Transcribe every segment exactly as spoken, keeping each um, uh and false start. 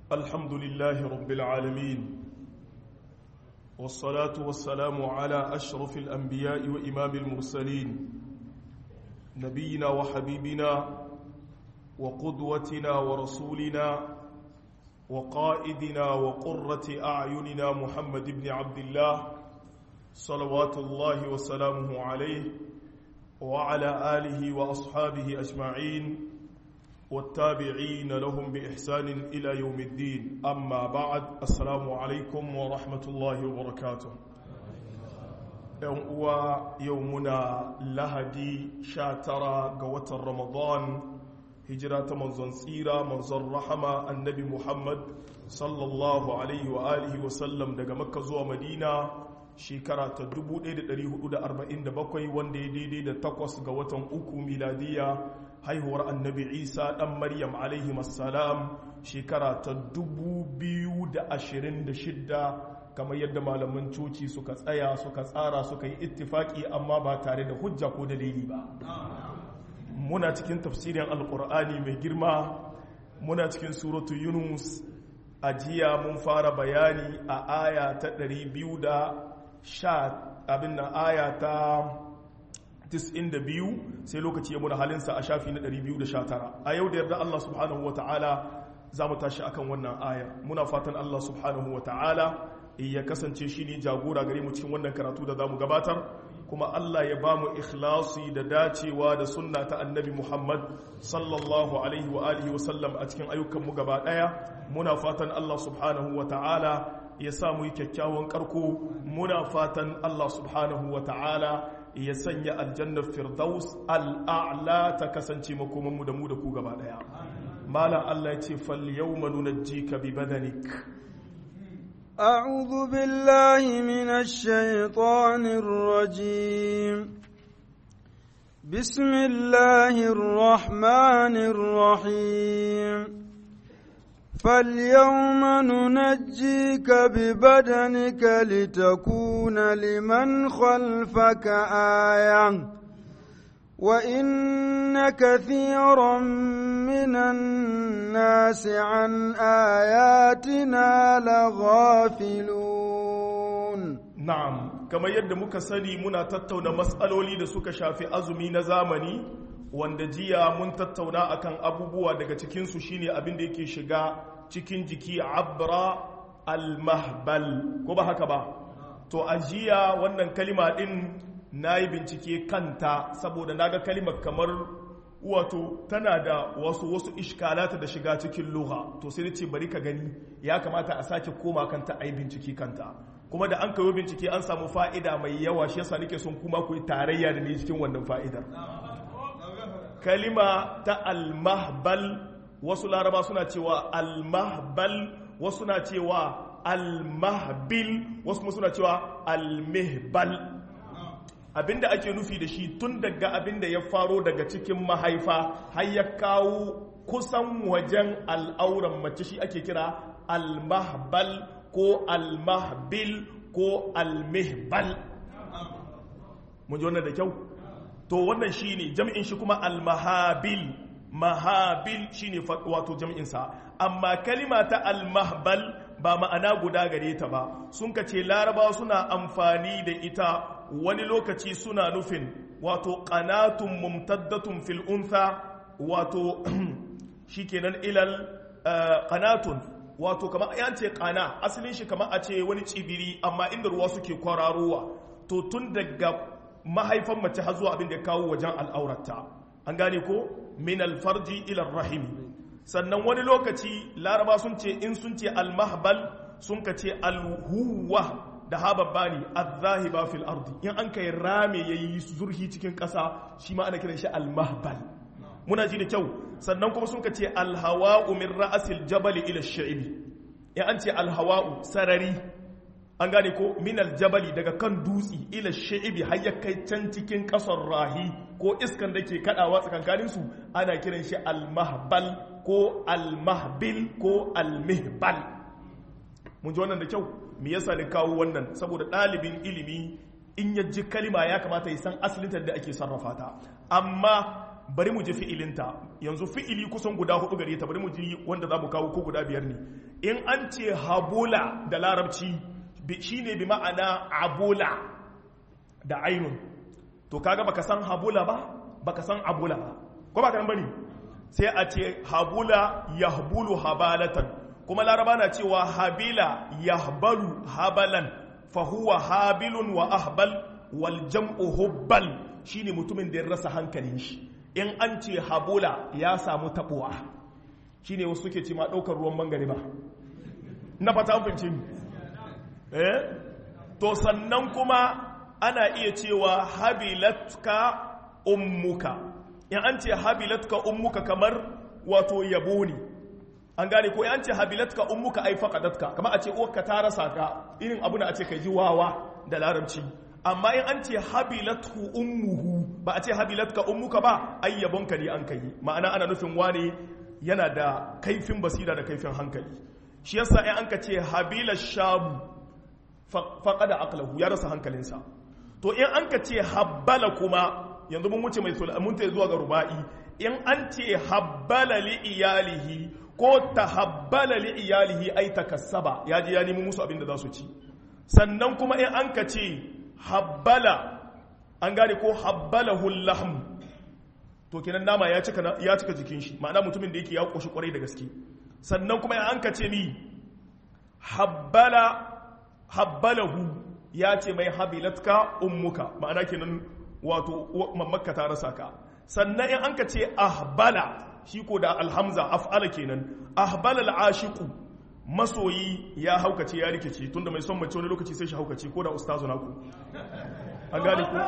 الحمد لله رب العالمين والصلاة والسلام على أشرف الأنبياء وإمام المرسلين نبينا وحبيبنا وقدوتنا ورسولنا وقائدنا وقرة أعيننا محمد بن عبد الله صلوات الله وسلامه عليه وعلى آله وأصحابه أجمعين والتابعين لهم بإحسان إلى يوم الدين أما بعد السلام عليكم ورحمة الله وبركاته يومنا لهدي شاترا قوة رمضان هجرة منزل سيرة منزل رحمة النبي محمد صلى الله عليه وآله وسلم دقى مكة زوى مدينة shekara ta dubu ɗaya da ɗari hudu da arba'in da bakwai wanda ya daidai da takwas ga watan uku miladiya haihuwar annabi isa ɗan maryam alaihi masalam shekara ta dubu biyu da ashirin da shidda kamar yadda malaman coci suka tsaya suka tsara suka yi ittifaki amma ba tare da hujja ko dalili ba muna cikin tafsirin alkur'ani mai girma muna cikin suratu yunus a jiya mun fara bayani a aya ta ɗari biyu da sha abin nan aya ta tis'in da biyu sai lokaci ya muna halinsa a shafi na ɗari biyu da sha tara a yau da yarda Allah subhanahu wa ta'ala za mu tashi akan wannan aya muna fatan Allah subhanahu wa ta'ala ya kasance shi ne jagora gare mu cikin wannan karatu da za mu gabatar kuma Allah ya ba mu ikhlasi da dacewa da sunna ta annabi Muhammad sallallahu alaihi wa alihi wa sallam a cikin ayyukanmu gaba daya muna fatan Allah subhanahu wa ta'ala ya sa mu yi kyakkyawan karko muna fatan Allah subhanahu wa ta'ala ya sanya aljannar firdaus al'a'la ta kasance makomanmu da mu da ku gaba daya malam Allah ya ce fal yawma nunajjika bi badanik أعوذ بالله من الشيطان الرجيم بسم الله الرحمن الرحيم فاليوم ننجيك ببدنك لتكون لمن خلفك آية وإن كثيرا من الناس عن آياتنا لغافلون نعم كما يد muka sani muna tattauna mas'aloli da suka shafi azumi na zamani wanda jiya mun tattauna akan abubuwa daga cikin su shine abin da yake shiga cikin jiki abra al-mahbal ko ba haka ba to a jiya wannan kalima din nayi bincike kanta saboda naga kalimar kamar wato tana da wasu wasu iskalata da shiga cikin lugha to sai ce bari ka gani ya kamata a sake koma kanta ayi bincike kanta kuma da an kawo bincike an samu fa'ida mai yawa shi yasa nake son kuma ku yi tarayya da ni cikin wannan fa'idar kalima ta al-mahbal wasu laraba suna cewa al-mahbal wasu na cewa al-mahbil wasu suna cewa al-mihbal abinda ake nufi da shi tun daga abinda ya faro daga cikin mahaifa har ya kawo kusan wajen al'auran mace shi ake kira al-mahbal ko al-mahbil ko al-mihbal mun ji wannan da kyau to wannan shine jami'in shi kuma al-mahabil mahabil shine wato jami'in sa amma kalima ta al-mahbal ba ma'ana guda gare ta ba sun kace larabawa suna amfani da ita wani lokaci suna nufin wato qanatun mumtaddatun fil untha wato shikenan ilal qanatun wato kamar an ce qana asalin shi kamar a ce wani cibiri amma inda ruwa suke kwararowa to tun daga mahaifan mace har zuwa abin da ya kawo wajen al'aurata an gane ko min alfarji ila rahim sannan wani lokaci laraba sun ce in sun ce almahbal sun ka ce alhuwa da hababbani adh-dhahiba fil ardi in an kai rame yayi zurhi cikin kasa shi ma ana kiran shi almahbal muna ji da kyau sannan kuma sun ka ce alhawa'u min ra'sil jabal ila ash-shi'bi in an ce alhawa'u sarari an gane ko minal jabali daga kan dutsi ila shi'ibi har ya kai can cikin kasar rahi ko iskan da ke kadawa tsakankanin su ana kiran shi almahbal ko almahbil ko almihbal mun ji wannan da kyau me yasa ne kawo wannan saboda dalibin ilimi in ya ji kalima ya kamata ya san asalin da ake sarrafa ta amma bari mu ji fi'ilinta yanzu fi'ili kusan guda hudu gare ta bari mu ji wanda za mu kawo ko guda biyar ne in an ce habula da larabci shine bi ma'ana abula da ainun to kaga baka san habula ba baka san abula ba ko ba kan bane sai a ce habula yahbulu habalatan kuma laraba na cewa habila yahbalu habalan fa huwa habilun wa ahbal wal jam'u hubbal shine mutumin da ya rasa hankalin shi in an ce habula ya samu tabuwa shine wasu suke ce ma daukar ruwan mangare ba na fata an fahimce ni eh to sannan kuma ana iya cewa habilatka ummuka in an ce habilatka ummuka kamar wato yabo ne an gane ko in an ce habilatka ummuka ai faqadatka kamar a ce uwarka ta rasa ka irin abu da a ce kai ji wawa da larabci amma in an ce habilathu ummuhu ba a ce habilatka ummuka ba ai yabonka ne an kai ma'ana ana nufin wane yana da kaifin basira da kaifin hankali shi yasa in an ka ce habila shabu faqada aqlahu ya rasa hankalinsa to in an ka ce habbala kuma yanzu mun wuce mai mun ta zuwa ga ruba'i in an ce habbala li iyalihi ko tahabbala li iyalihi ai takassaba ya je ya nemi musu abin da za su ci sannan kuma in an ka ce habbala an gane ko habbalahu lahm to kenan nama ya cika ya cika jikin shi ma'ana mutumin da yake ya koshi kwarai da gaske sannan kuma in an ka ce ni habbala habbalahu ya ce mai habilatka ummuka ma'ana kenan wato mamakka ta rasa ka sannan in an ka ce ahbala shi ko da alhamza af'ala kenan ahbala al'ashiqu masoyi ya haukace ya rikice tunda mai son mace wani lokaci sai shi haukace ko da ustazu naku an gane ku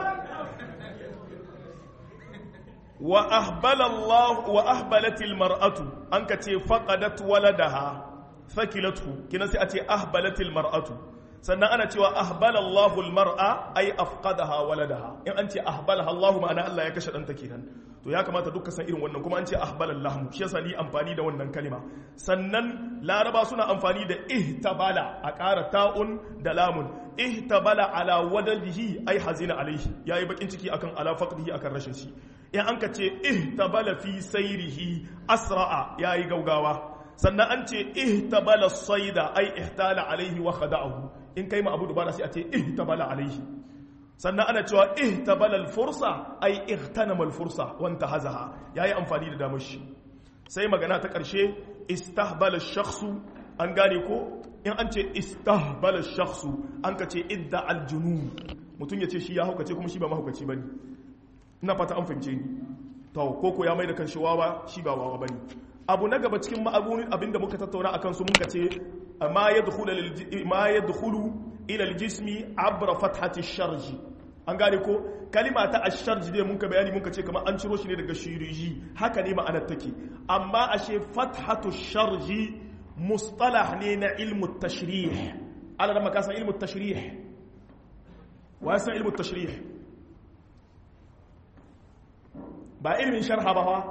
wa ahbala Allah wa ahbalat almar'atu an ka ce faqadat waladaha thakilathu kina sai a ce ahbalat almar'atu sannan ana cewa ahbala Allahu almar'a ay afqadaha waladaha in an ce ahbalaha Allahu ma'ana Allah ya kashe danta kenan to ya kamata dukkan san irin wannan kuma an ce ahbala Allahu shi yasa ni amfani da wannan kalima sannan laraba suna amfani da ihtabala a ƙara ta'un da lamun ihtabala ala wadadihi ay hazina alaihi yayi bakin ciki akan ala faqdihi akan rashin shi in an ka ce ihtabala fi sayrihi asra'a yayi gaugawa sannan an ce ihtabala saida ay ihtala alaihi wa khada'ahu in kai ma abu dubara sai a ce ihtabala alaihi sannan ana cewa ihtabala al-fursa ay ihtanama al-fursa wa intahazaha yayi amfani da damar shi sai magana ta karshe istahbala ash-shakhsu an gane ko in an ce istahbala ash-shakhsu an ka ce idda al-junun mutun yace shi ya haukace kuma shi ba mahaukaci bane ina fata an fahimce ni to koko ya mai da kan shi wawa shi ba wawa bane abu na gaba cikin ma'abunin abinda muka tattauna akan su muka ce ma yadkhulu ma yadkhulu ila aljismi abra fathati ash-sharj an gane ko kalima ta ash-sharj dai muka bayani muka ce kamar an ciro shi ne daga shiriji haka ne ma'anar take amma ashe fathatu ash-sharj mustalah ne na ilmu at-tashrih ala da makasan ilmu at-tashrih wa san ilmu at-tashrih ba ilmin sharha ba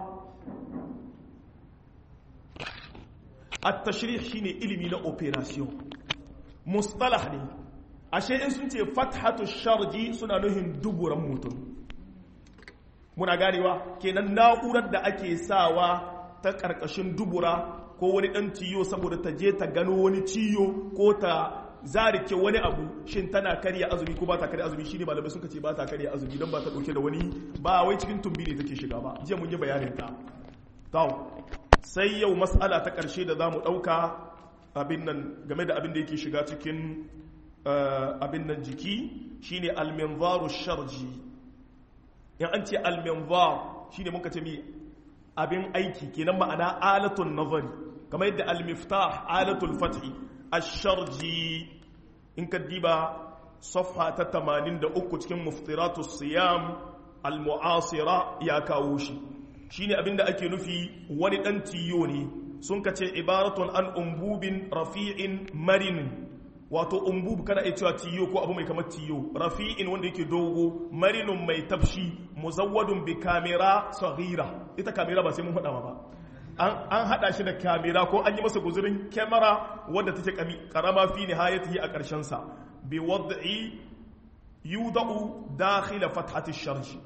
التشريح shine ilimi na operation mustalah ne ashe in sun ce fathatu sharji suna nuhin duburan mutum muna ganewa kenan na'urar da ake sawa ta karkashin dubura ko wani dan tiyo saboda ta je ta gano wani ciyo ko ta zarike wani abu shin tana karya azumi ko ba ta karya azumi shine malamai sun ce ba ta karya azumi dan ba ta dauke da wani ba wai cikin tumbi ne take shiga ba jiya mun yi bayanin ta to sai yau mas'ala ta ƙarshe da za mu ɗauka abin nan game da abin da yake shiga cikin abin nan jiki shine alminzaru sharji in an ce alminzar shine muka ce mi abin aiki kenan ma'ana alatun nazari kamar yadda almiftah alatul fathi ash-sharji in ka diba safha ta tamanin da uku cikin muftiratus siyam al-mu'asira ya kawo shi shine abinda ake nufi wani dan tiyo ne sun kace ibaratun an umbubin rafi'in marin wato umbub kana iya cewa tiyo ko abu mai kamar tiyo rafi'in wanda yake dogo marinun mai tafshi muzawwadun bi kamera saghira ita kamera ba sai mun faɗa ba an an hada shi da kamera ko an yi masa guzurin kamera wanda take karama fi nihayatihi a karshen sa bi wad'i yudau dakhil fathati ash-sharj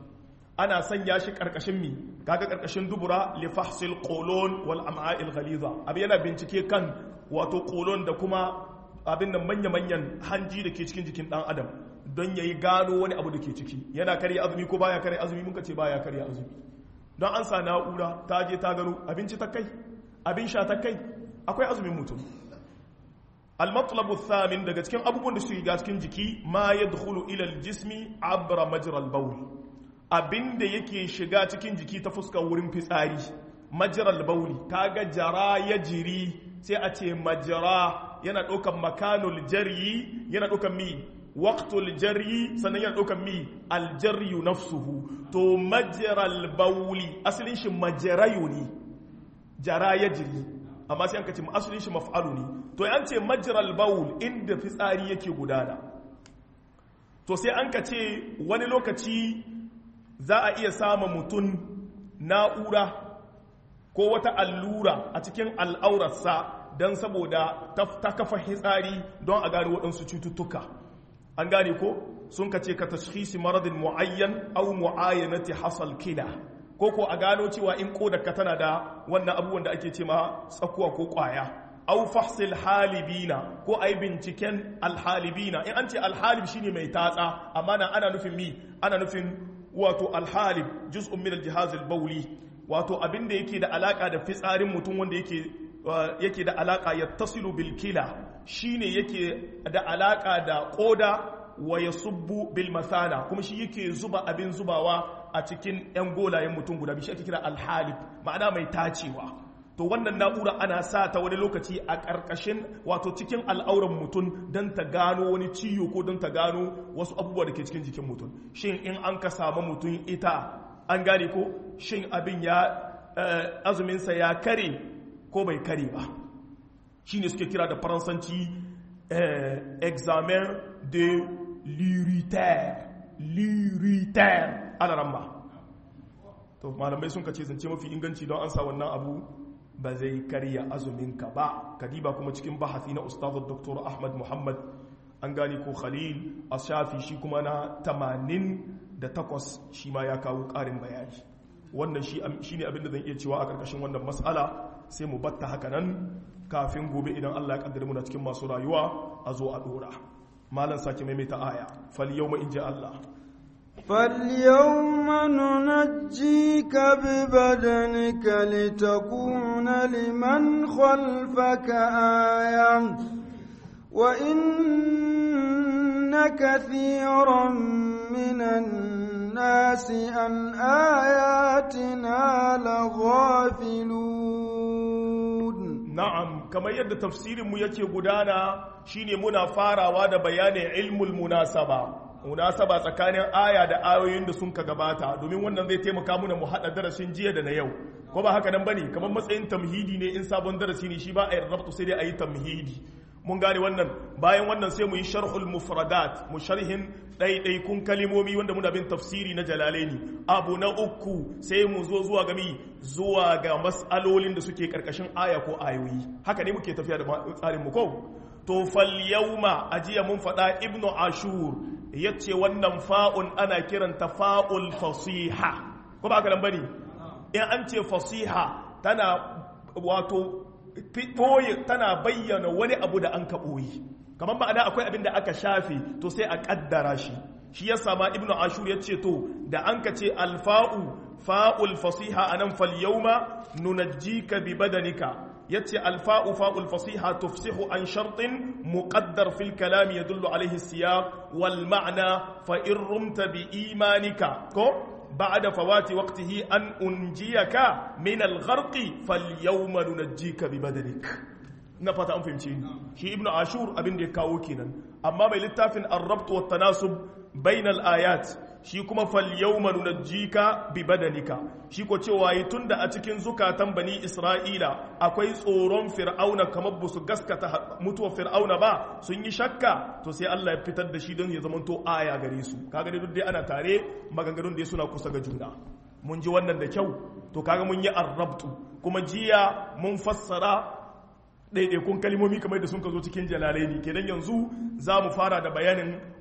ana sanya shi karkashin mi kaga karkashin dubura li fahsil qulun wal am'a'il ghaliza abi yana bincike kan wato qulun da kuma abin nan manya-manyan hanji da ke cikin jikin dan adam don yayi gano wani abu da ke ciki yana karya azumi ko baya karya azumi mun ka ce baya karya azumi don an sa na'ura ta je ta gano abinci ta kai abin sha ta kai akwai azumin mutum al-matlabu thamin daga cikin abubuwan da su shiga cikin jiki ma yadkhulu ila al-jismi abra majra al-bawl abinda yake shiga cikin jiki ta fuskar wurin fitsari majra al-bawl kaga jara ya jiri sai a ce majra yana daukan makanul jari yana daukan mi waqtul jari sannan yana daukan mi al-jarri nafsuhu to majra al-bawl asalin shi majrayu ne jara ya jiri amma sai an ka ce asalin shi maf'alu ne to an ce majral baul inda fitsari yake gudana to sai an ka ce wani lokaci za a iya samun mutum na'ura ko wata allura a cikin al'aurarsa don saboda ta kafa fitsari don a gane waɗansu cututtuka an gane ko sun ka ce ka tashkhisi maradin mu'ayyan au mu'ayyanati hasal kila ko ko a gano cewa in kodarka tana da wannan abubuwan da ake ce ma tsakuwa ko kwaya au fahsil halibina ko ai binciken alhalibina in an ce alhalib shine mai tatsa amma nan ana nufin mi ana nufin wato alhalib juz'un min aljihaz albawli wato abinda yake da alaka da fitsarin mutum wanda yake yake da alaka yattasilu bil kila shine yake da alaka da koda wa yasubbu bil masana kuma shi yake zuba abin zubawa a cikin yan golayen mutum guda biyu shi ake kira alhalib ma'ana mai tacewa to wannan na'ura ana sa ta wani lokaci a ƙarƙashin wato cikin al'auran mutum don ta gano wani ciwo ko don ta gano wasu abubuwa da ke cikin jikin mutum shin in an ka samu mutum ita an gane ko shin abin ya azuminsa ya kare ko bai kare ba shi ne suke kira da faransanci examen de l'uritaire l'uritaire alaramma to malamai sun kace zance mafi inganci don an sa wannan abu ba zai karya azuminka ba kadiba kuma cikin bahasi na ustaz Dr. Ahmad Muhammad an gane ko Khalil Ashafi shi kuma na tamanin da takwas shi ma ya kawo ƙarin bayani wannan shi shine abin da zan iya cewa a karkashin wannan mas'ala sai mu batta haka nan kafin gobe idan Allah ya kaddare mu na cikin masu rayuwa a zo a dora malan sake maimaita aya fal yawma inja Allah فاليوم ننجيك ببدنك لتكون لمن خلفك آية وإن كثيرا من الناس عن آياتنا لغافلون نعم كما يد تفسير mu yake gudana shine muna farawa da bayanin ilmul munasaba munasaba tsakanin aya da ayoyin da sun ka gabata domin wannan zai taimaka muna mu hada darasin jiya da na yau ko ba haka nan bane kamar matsayin tamhidi ne in sabon darasi ne shi ba a rabtu sai dai ayi tamhidi mun gane wannan bayan wannan sai mu yi sharhul mufradat mu sharhin ɗaiɗaikun kalimomi wanda muna bin tafsiri na jalalaini abu na uku sai mu zo zuwa gami zuwa ga mas'alolin da suke karkashin aya ko ayoyi haka ne muke tafiya da tsarin mu ko to fal yawma ajiya mun faɗa ibnu ashur yace wannan fa'un ana kiranta fa'ul fasiha ko ba haka nan bane in an ce fasiha tana wato ɓoye tana bayyana wani abu da an ka ɓoye kamar ma'ana akwai abin da aka shafe to sai a ƙaddara shi shi ya sama ibnu ashur ya ce to da an ka ce alfa'u fa'ul fasiha anan fal yawma nunajjika bi badanika yace alfa'u fa'ul fasiha tufsihu an shartin muqaddar fil kalam yadullu alayhi siyaq wal ma'na fa in rumta bi imanika ko بعد فوات وقته أن أنجيك من الغرق فاليوم ننجيك ببدنك نفت أن فهمتين شي ابن عاشور أبن دي كاوكينا أما بلتافن الربط والتناسب بين الآيات shi kuma fal yawma nunajjika bi badanika shi ko cewa yi tunda a cikin zukatan bani Isra'ila akwai tsoron fir'auna kamar busu gaskata mutuwar fir'auna ba sun yi shakka to sai Allah ya fitar da shi don ya zamanto aya gare su kaga dai duk dai ana tare maganganun da suna kusa ga juna mun ji wannan da kyau to kaga mun yi arrabtu kuma jiya mun fassara ɗaiɗaikun kalmomi kamar da sun ka zo cikin jalalaini kenan yanzu za mu fara da bayanin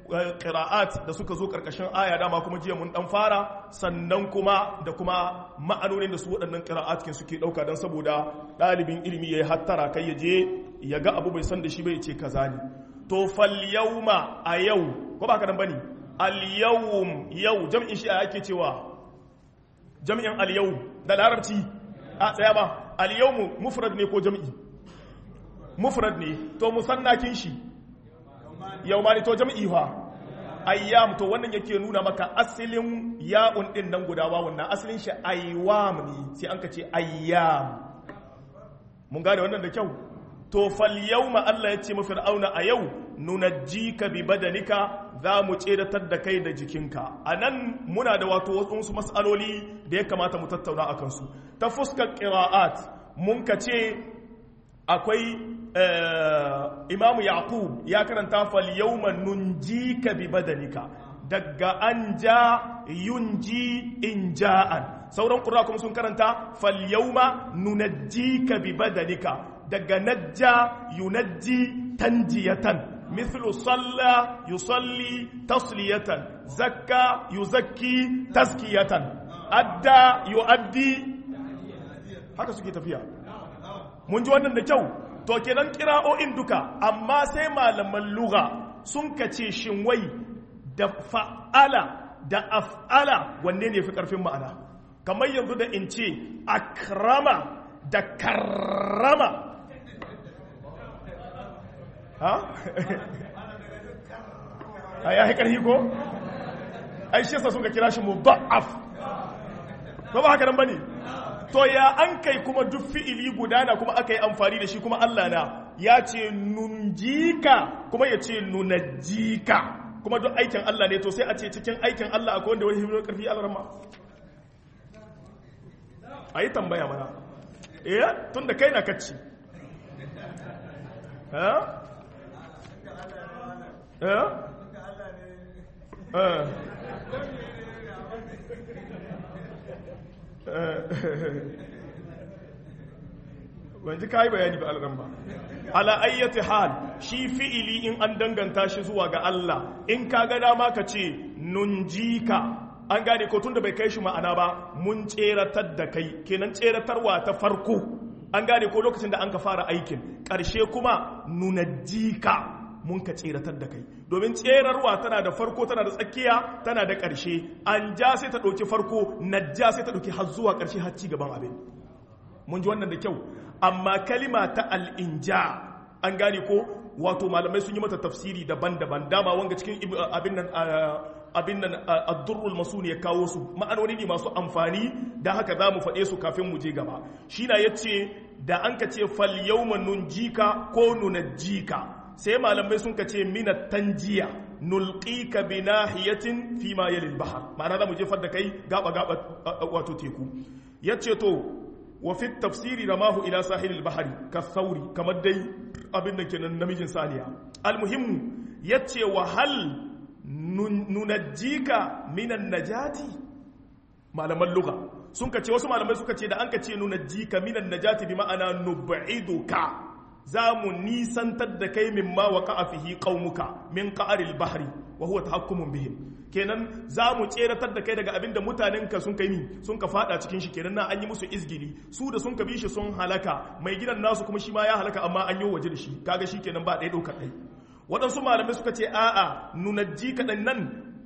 qira'at da suka zo karkashin aya dama kuma jiya mun dan fara sannan kuma da kuma ma'anonin da su waɗannan qira'at kin suke dauka dan saboda dalibin ilimi yayi hattara kai ya je ya ga abu bai san da shi bai ce kaza ne to fal yawma a yau ko ba ka dan bane al yawm yau jam'in shi ake cewa jam'in al yawm da larabci a tsaya ba al yawm mufrad ne ko jam'i mufrad ne to musannakin shi yawma ne to jam'i fa ayyam to wannan yake nuna maka asalin ya'un din nan guda wawun nan asalin shi aywam ne sai an ka ce ayyam mun gane wannan da kyau to fal yawma Allah ya ce mu fir'auna a yau nunajjika bi badanika za mu tseratar da kai da jikinka anan muna da wato wasu mas'aloli da ya kamata mu tattauna akan su ta fuskar qira'at mun ka ce akwai imamu yaqub ya karanta fal yawma nunjika bi badanika daga anja yunji inja'an sauran qurra kuma sun karanta fal yawma nunajjika bi badanika daga najja yunajji tanjiyatan mithlu salla yusalli tasliyatan zakka yuzakki tazkiyatan adda yuaddi haka suke tafiya mun ji wannan da kyau to kenan kira'o'in duka amma sai malaman lugha sun kace shin wai da fa'ala da af'ala wanne ne fi karfin ma'ana kamar yanzu da in ce akrama da karrama ha ai ai karhi ko ai shi yasa sun ka kira shi mudha'af ko ba haka nan bane to ya an kai kuma duk fi'ili gudana kuma aka yi amfani da shi kuma Allah na ya ce nunjika kuma ya ce nunajjika kuma duk aikin Allah ne to sai a ce cikin aikin Allah akwai wanda wani himar karfi Allah ramma a yi tambaya mana eh tun da kai na kacci ha eh eh ban ji kayi bayani ba alran ba ala ayyati hal shi fi'ili in an danganta shi zuwa ga Allah in ka ga dama ka ce nunjika an gane ko tunda bai kai shi ma'ana ba mun tseratar da kai kenan tseratarwa ta farko an gane ko lokacin da an ka fara aikin ƙarshe kuma nunajjika mun ka tseratar da kai domin tserarwa tana da farko tana da tsakiya tana da ƙarshe an ja sai ta ɗauki farko najja sai ta ɗauki har zuwa ƙarshe har ci gaban abin mun ji wannan da kyau amma kalima ta al'inja an gane ko wato malamai sun yi mata tafsiri daban-daban dama wanga cikin abin nan abin nan ad-durrul masun ya kawo su ma'anoni ne masu amfani da haka za mu faɗe su kafin mu je gaba shi na yace da an ka ce fal yawma nunjika ko nunajjika sai malamai sun ka ce mina tanjiya nulqika bi nahiyatin fi ma yalil bahr ma'ana za mu jefar da kai gaba gaba wato teku yace to wa fi tafsiri ramahu ila sahilil bahri ka sauri kamar dai abin da kenan namijin saniya almuhim yace wa hal nunajjika minan najati malaman lugha sun kace wasu malamai suka ce da an kace nunajjika minan najati bi ma'ana nub'iduka zamu nisantar da kai mimma waqa'a fihi qaumuka min qa'ril bahri wa huwa tahakkumun bihim kenan zamu tseratar da kai daga abinda mutanenka sun kai ni sun ka fada cikin shi kenan na an yi musu izgili su da sun ka bi shi sun halaka mai gidan nasu kuma shi ma ya halaka amma an yi waje da shi kaga shi kenan ba ɗaya ɗaukar ɗai waɗansu malamai suka ce a'a nunajji kaɗan nan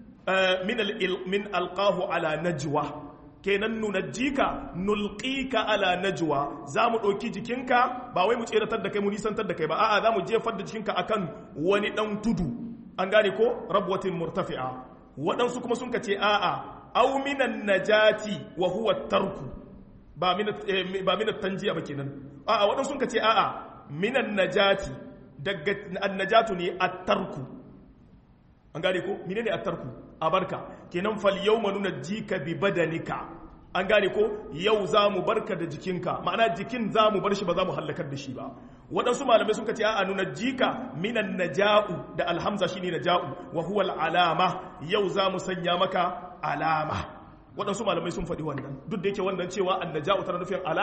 min alƙahu ala najwa kenan nunajjika nulqika ala najwa za mu ɗauki jikinka ba wai mu tseratar da kai mu nisantar da kai ba a'a za mu jefar da jikinka akan wani ɗan tudu an gane ko rabwatin murtafi'a waɗansu kuma sun ka ce a'a au minan najati wa huwa tarku ba minat tanjiya ba kenan a'a waɗansu sun ka ce a'a minan najati daga annajatu ne at-tarku an gane ko menene at-tarku abarka kenan fal yawma nunajjika bi badanika an gane ko yau zamu barka da jikinka ma'ana jikin zamu bar shi ba zamu halakar da shi ba waɗansu malamai suka ce a nunajjika minan naja'u da alhamza shine naja'u wa huwa al-alama yau zamu sanya maka alama waɗansu malamai sun faɗi wannan duk da yake wannan cewa annaja'u tana nufin alama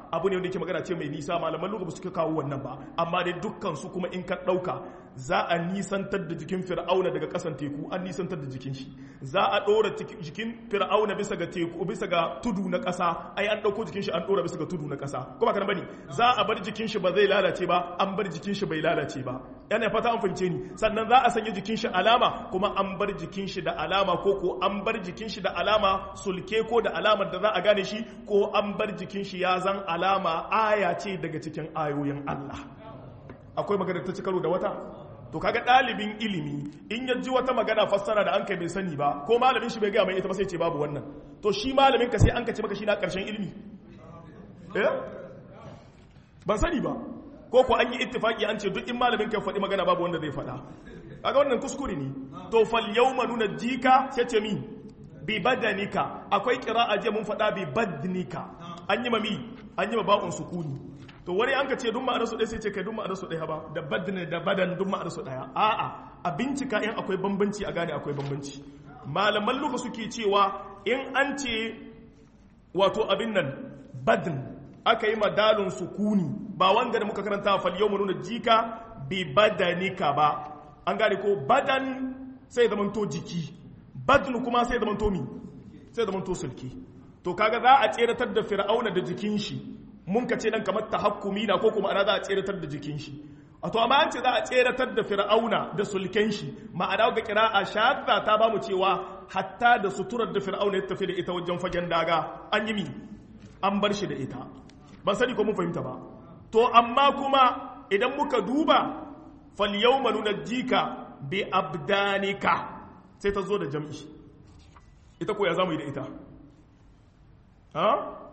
abu ne wanda yake magana ce mai nisa malaman lugha ba su kawo wannan ba amma dai dukkan su kuma in ka dauka za a nisantar da jikin fir'auna daga kasan teku an nisantar da jikin shi za a dora jikin fir'auna bisa ga teku bisa ga tudu na kasa ai an dauko jikin shi an dora bisa ga tudu na kasa kuma kana bane za a bar jikin shi ba zai lalace ba an bar jikin shi bai lalace ba yana fata an fahimce ni sannan za a sanya jikin shi alama kuma an bar jikin shi da alama ko ko an bar jikin shi da alama sulke ko da alamar da za a gane shi ko an bar jikin shi ya zan alama aya ce daga cikin ayoyin Allah akwai magana ta ci karo da wata to kaga dalibin ilimi in ya ji wata magana fassara da an kai bai sani ba ko malamin shi bai ga mai ita ba sai ce babu wannan to shi malamin ka sai an kace maka shi na karshen ilimi eh ban sani ba ko ko an yi ittifaki an ce duk in malamin ka faɗi magana babu wanda zai faɗa kaga wannan kuskure ne to fal yawma nunajjika sai ce mi bi badanika akwai qira'a je mun faɗa bi badnika an yi mami an yi ba'un sukuni to wani an ka ce duk ma'anar su ɗaya sai ce kai duk ma'anar su ɗaya ba da badne da badan duk ma'anar su ɗaya a'a a bincika in akwai bambanci a gane akwai bambanci malaman luka suke cewa in an ce wato abin nan badn aka yi madalun sukuni ba wanga da muka karanta fal yawma nunajjika bi badanika ba an gane ko badan sai zaman to jiki badn kuma sai zaman to mi sai zaman to sulki to kaga za a tseratar da fir'auna da jikin shi mun ka ce dan kamar tahakkumi na ko kuma ana za a tseratar da jikin shi a to amma an ce za a tseratar da fir'auna da sulken shi ma'ana ga qira'a shadda ta ba mu cewa hatta da suturar da fir'auna ya tafi da ita wajen fagen daga an yi mi an bar shi da ita ban sani ko mun fahimta ba to amma kuma idan muka duba fal yawma nunajjika bi abdanika sai ta zo da jam'i ita ko ya zamu yi da ita ha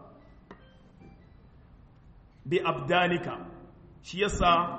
bi abdanika shi yasa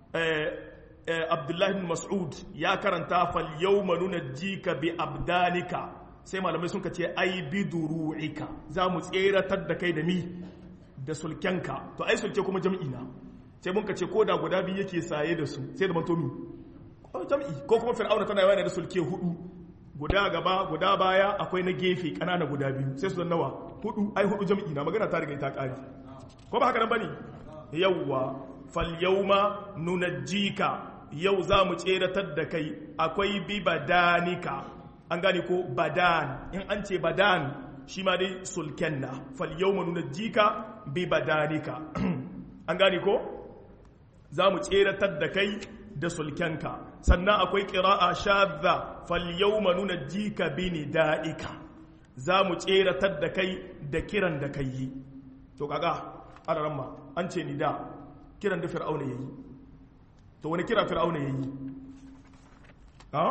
Abdullahi bin Mas'ud ya karanta fal yawma nunajjika bi abdanika sai malamai sun ce ai bi duru'ika zamu tseratar da kai da mi da sulkenka to ai sulke kuma jam'i na sai mun ce ko da guda biyu yake saye da su sai da manto mi ko jam'i ko kuma fir'auna tana yawa da sulke hudu guda gaba guda baya akwai na gefe kanana guda biyu sai su zan nawa hudu ai hudu jam'i na magana ta riga ta kare ko ba haka nan bane yawwa fal yawma nunajjika yau za mu tseratar da kai akwai bi badanika an gane ko badan in an ce badan shi ma dai sulken na fal yawma nunajjika bi badanika an gane ko za mu tseratar da kai da sulkenka sannan akwai qira'a shadda fal yawma nunajjika bi nidaika za mu tseratar da kai da kiran da kai yi to kaga alaramma an ce nida kiran da fir'auna yayi to wani kira fir'auna yayi ha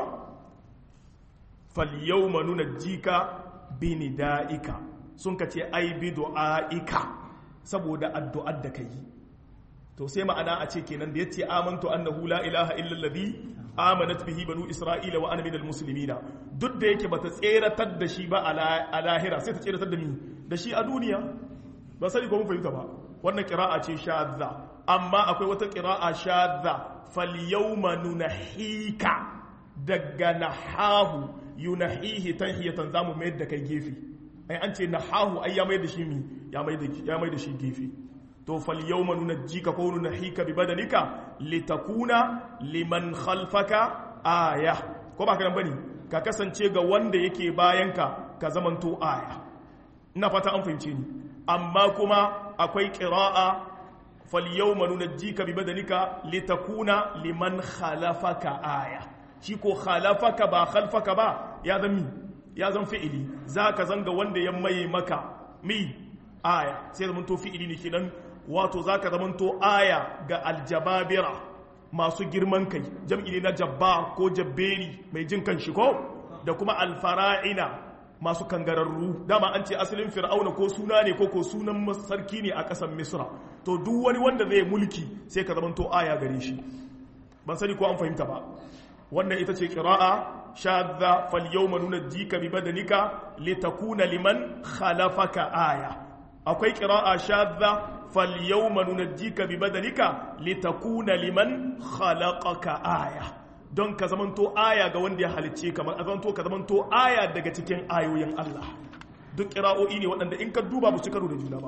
fal yawma nunajjika bi nidaika sun kace ai bi du'aika saboda addu'ar da kai to sai ma'ana a ce kenan da yace amantu annahu la ilaha illa allazi amanat bihi banu isra'ila wa ana minal muslimina duk da yake bata tseratar da shi ba a lahira sai ta tseratar da mi da shi a duniya ba sai ko mun fahimta ba wannan qira'a ce shadza amma akwai wata qira'a shadza fal yawma nunahika daga nahahu yunahihi tahiyatan zamu mai da kai gefe ai an ce nahahu ai ya mai da shi mi ya mai da ya mai da shi gefe to fal yawma nunajjika ko nunahika bi badanika litakuna liman khalfaka aya ko ba kan bane ka kasance ga wanda yake bayanka ka zamanto aya ina fata an fahimce ni amma kuma akwai qira'a fal yawma nunajjika bi badanika litakuna liman khalafaka aya shi ko khalafaka ba khalfaka ba ya zan mi ya zan fi'ili zaka zanga wanda ya maye maka mi aya sai zaman to fi'ili ne kenan wato zaka zaman to aya ga aljababira masu girman kai jam'i ne na jabba ko jabberi mai jin kan shi ko da kuma alfara'ina masu kangararru dama an ce asalin fir'auna ko suna ne ko ko sunan sarki ne a ƙasar misra to duk wani wanda zai mulki sai ka zamanto aya gare shi ban sani ko an fahimta ba wannan ita ce qira'a shadda fal yawma nunajjika bi badanika litakuna liman khalafaka aya akwai qira'a shadda fal yawma nunajjika bi badanika litakuna liman khalaqaka aya don ka zamanto aya ga wanda ya halicce kamar a zamanto ka zamanto aya daga cikin ayoyin Allah duk qira'o'i ne waɗanda in ka duba ba su karo da juna ba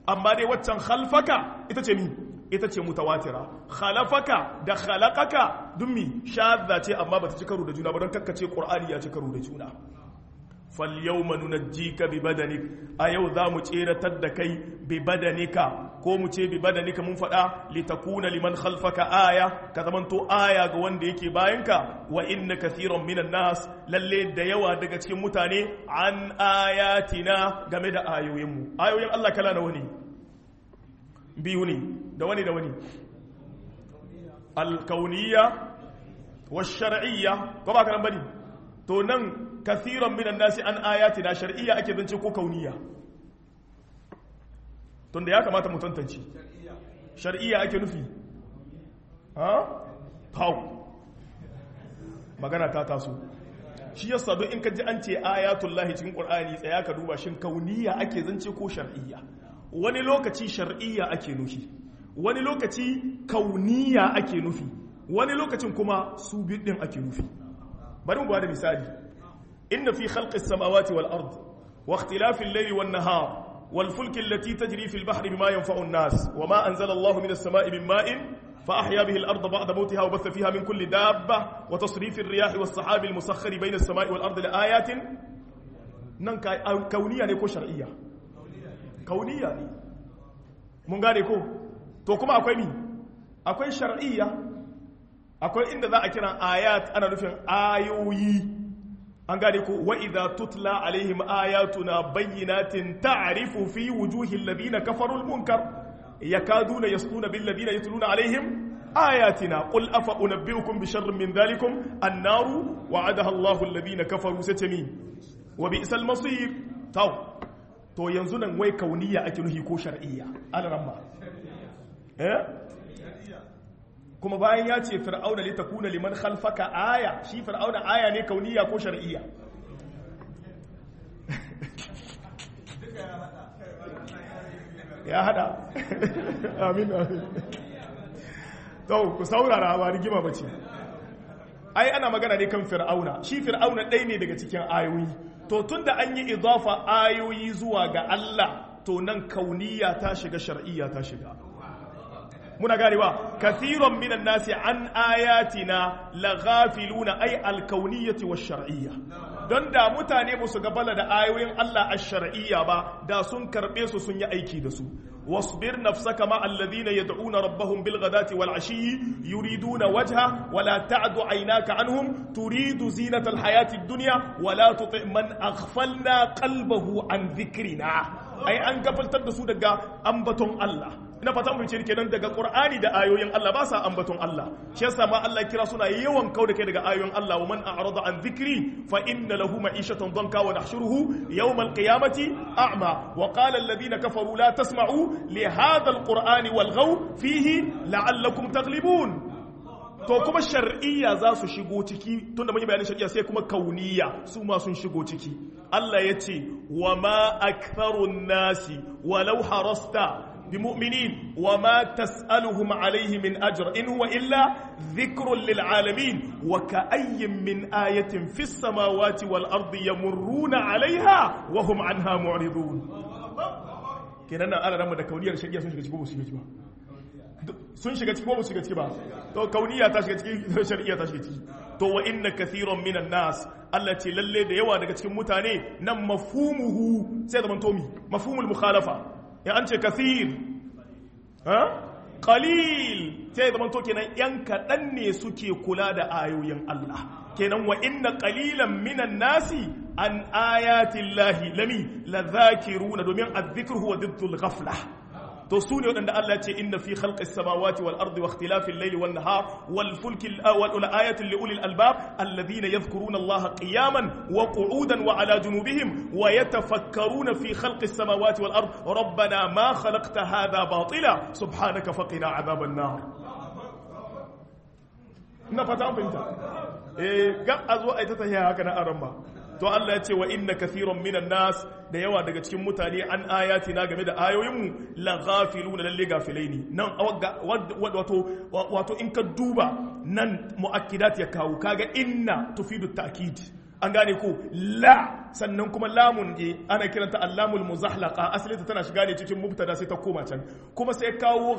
amma dai waccan khalfaka ita ce mi ita ce mutawatira khalafaka da khalaqaka dummi shadda ce amma bata ci karo da juna ba don kakkace qur'ani ya ci karo da juna fal yawma nunajjika bi badanik a yau za mu tseratar da kai bi badanika ko mu ce bi badanika mun faɗa litakuna liman khalfaka aya ka zamanto aya ga wanda yake bayanka wa inna kathiran minan nas lalle da yawa daga cikin mutane an ayatina game da ayoyinmu ayoyin Allah kala nawa ne biyu ne da wani da wani alkauniya wa shar'iyya ko ba ka nan bane to nan kathiran minan nasi an ayatina shar'iyya ake zance ko kauniya tun da ya kamata mu tantance shar'iyya ake nufi ha pau magana ta taso shi yasa don in ka ji an ce ayatullahi cikin qur'ani tsaya ka duba shin kauniya ake zance ko shar'iyya wani lokaci shar'iyya ake nufi wani lokaci kauniya ake nufi wani lokacin kuma su bidin ake nufi bari mu bada misali inna fi khalqis samawati wal ard wa ikhtilafil layli wan nahar wal fulki allati tajri fil bahri bima yanfa'u an-nas wama anzala Allahu minas sama'i min ma'in fa ahya bihi al ard ba'da mawtiha wa batha fiha min kulli dabba wa tasrifir riyah was sahabi al musakhkhari bayna as-sama'i wal ard li ayatin nan kauniya ne ko shar'iyya kauniya ne mun gane ko to kuma akwai mi akwai shar'iyya akwai inda za a kira ayat ana nufin ayoyi an gane ko wa idza tutla alaihim ayatuna bayyinatin ta'rifu fi wujuhil ladina kafaru al-munkar yakaduna yasquna bil ladina yatluna alaihim ayatina qul afa unabbiukum bi sharrin min dhalikum an-naru wa'adaha Allahu alladhina kafaru satami wa bi'sal masir taw to yanzu nan wai kauniya ake nuhi ko shar'iyya alaramma eh kuma bayan ya ce fir'auna li takuna liman khalfaka aya shi fir'auna aya ne kauniya ko shar'iyya ya hada amin amin to ku saurara ba rigima bace ai ana magana ne kan fir'auna shi fir'auna ɗaya ne daga cikin ayoyi to tunda an yi idafa ayoyi zuwa ga Allah to nan kauniya ta shiga shar'iyya ta shiga muna ganewa kathiran minan nasi an ayatina laghafiluna ay alkauniyati wash-shar'iyya don da mutane ba su gabala da ayoyin Allah ash-shar'iyya ba da sun karbe su sun yi aiki da su wasbir nafsaka ma alladhina yad'una rabbahum bil ghadati wal ashi yuriduna wajha wala ta'du aynaka anhum turidu zinata al hayati ad-dunya wala tuti man aghfalna qalbahu an dhikrina ai an gafaltar da su daga ambaton Allah ina fata mun ce kenan daga Qur'ani da ayoyin Allah ba sa ambaton Allah shi yasa ma Allah kira suna yawan kauda kai daga ayoyin Allah wa man a'rada an dhikri fa inna lahu ma'ishatan danka wa nahshuruhu yawm al-qiyamati a'ma wa qala alladhina kafaru la tasma'u li hadha al-qur'ani walghaw fihi la'allakum taghlibun to kuma shar'iyya za su shigo ciki tunda mun yi bayanin shar'iyya sai kuma kauniyya su ma sun shigo ciki Allah yace wa ma aktharun nasi walau harasta بمؤمنين وما تسألهم عليه من أجر إن هو إلا ذكر للعالمين وكأي من آية في السماوات والأرض يمرون عليها وهم عنها معرضون كنا أنا رمى دا كونية الشريعة سنشك تكبو سنشك تكبو سنشك تكبو سنشك تكبو تو كونية تشك تكبو شريعة تشك تكبو تو وإن كثيرا من الناس التي للي ديوا دا كتكبو متاني نم مفهومه سيدا من تومي مفهوم المخالفة ya an ce kathir ha qalil sai zaman to kenan yan kadan ne suke kula da ayoyin Allah kenan wa inna qalilan minan nasi an ayati llahi lami ladhakiruna domin adh-dhikru huwa diddul ghaflah to su ne wadanda Allah ya ce inna fi khalqis samawati wal ardi wa ikhtilafil layli wan nahar wal fulki wal ayati li ulil albab alladhina yadhkuruna Allah qiyaman wa qu'udan wa ala junubihim wa yatafakkaruna fi khalqis samawati wal ardi rabbana ma khalaqta hadha batila subhanaka faqina adhaban nar ina fata fahimta eh ga azo ai ta tahiya haka na aramba to Allah ya ce wa inna kathiran minan nas da yawa daga cikin mutane an ayatina game da ayoyinmu la ghafiluna lalle gafilaini nan wato wato in ka duba nan muakkidat ya kawo kaga inna tufidu ta'kid an gane ko la sannan kuma lamun ne ana kiranta allamul muzahlaqa asalinta tana shiga ne cikin mubtada sai ta koma can kuma sai kawo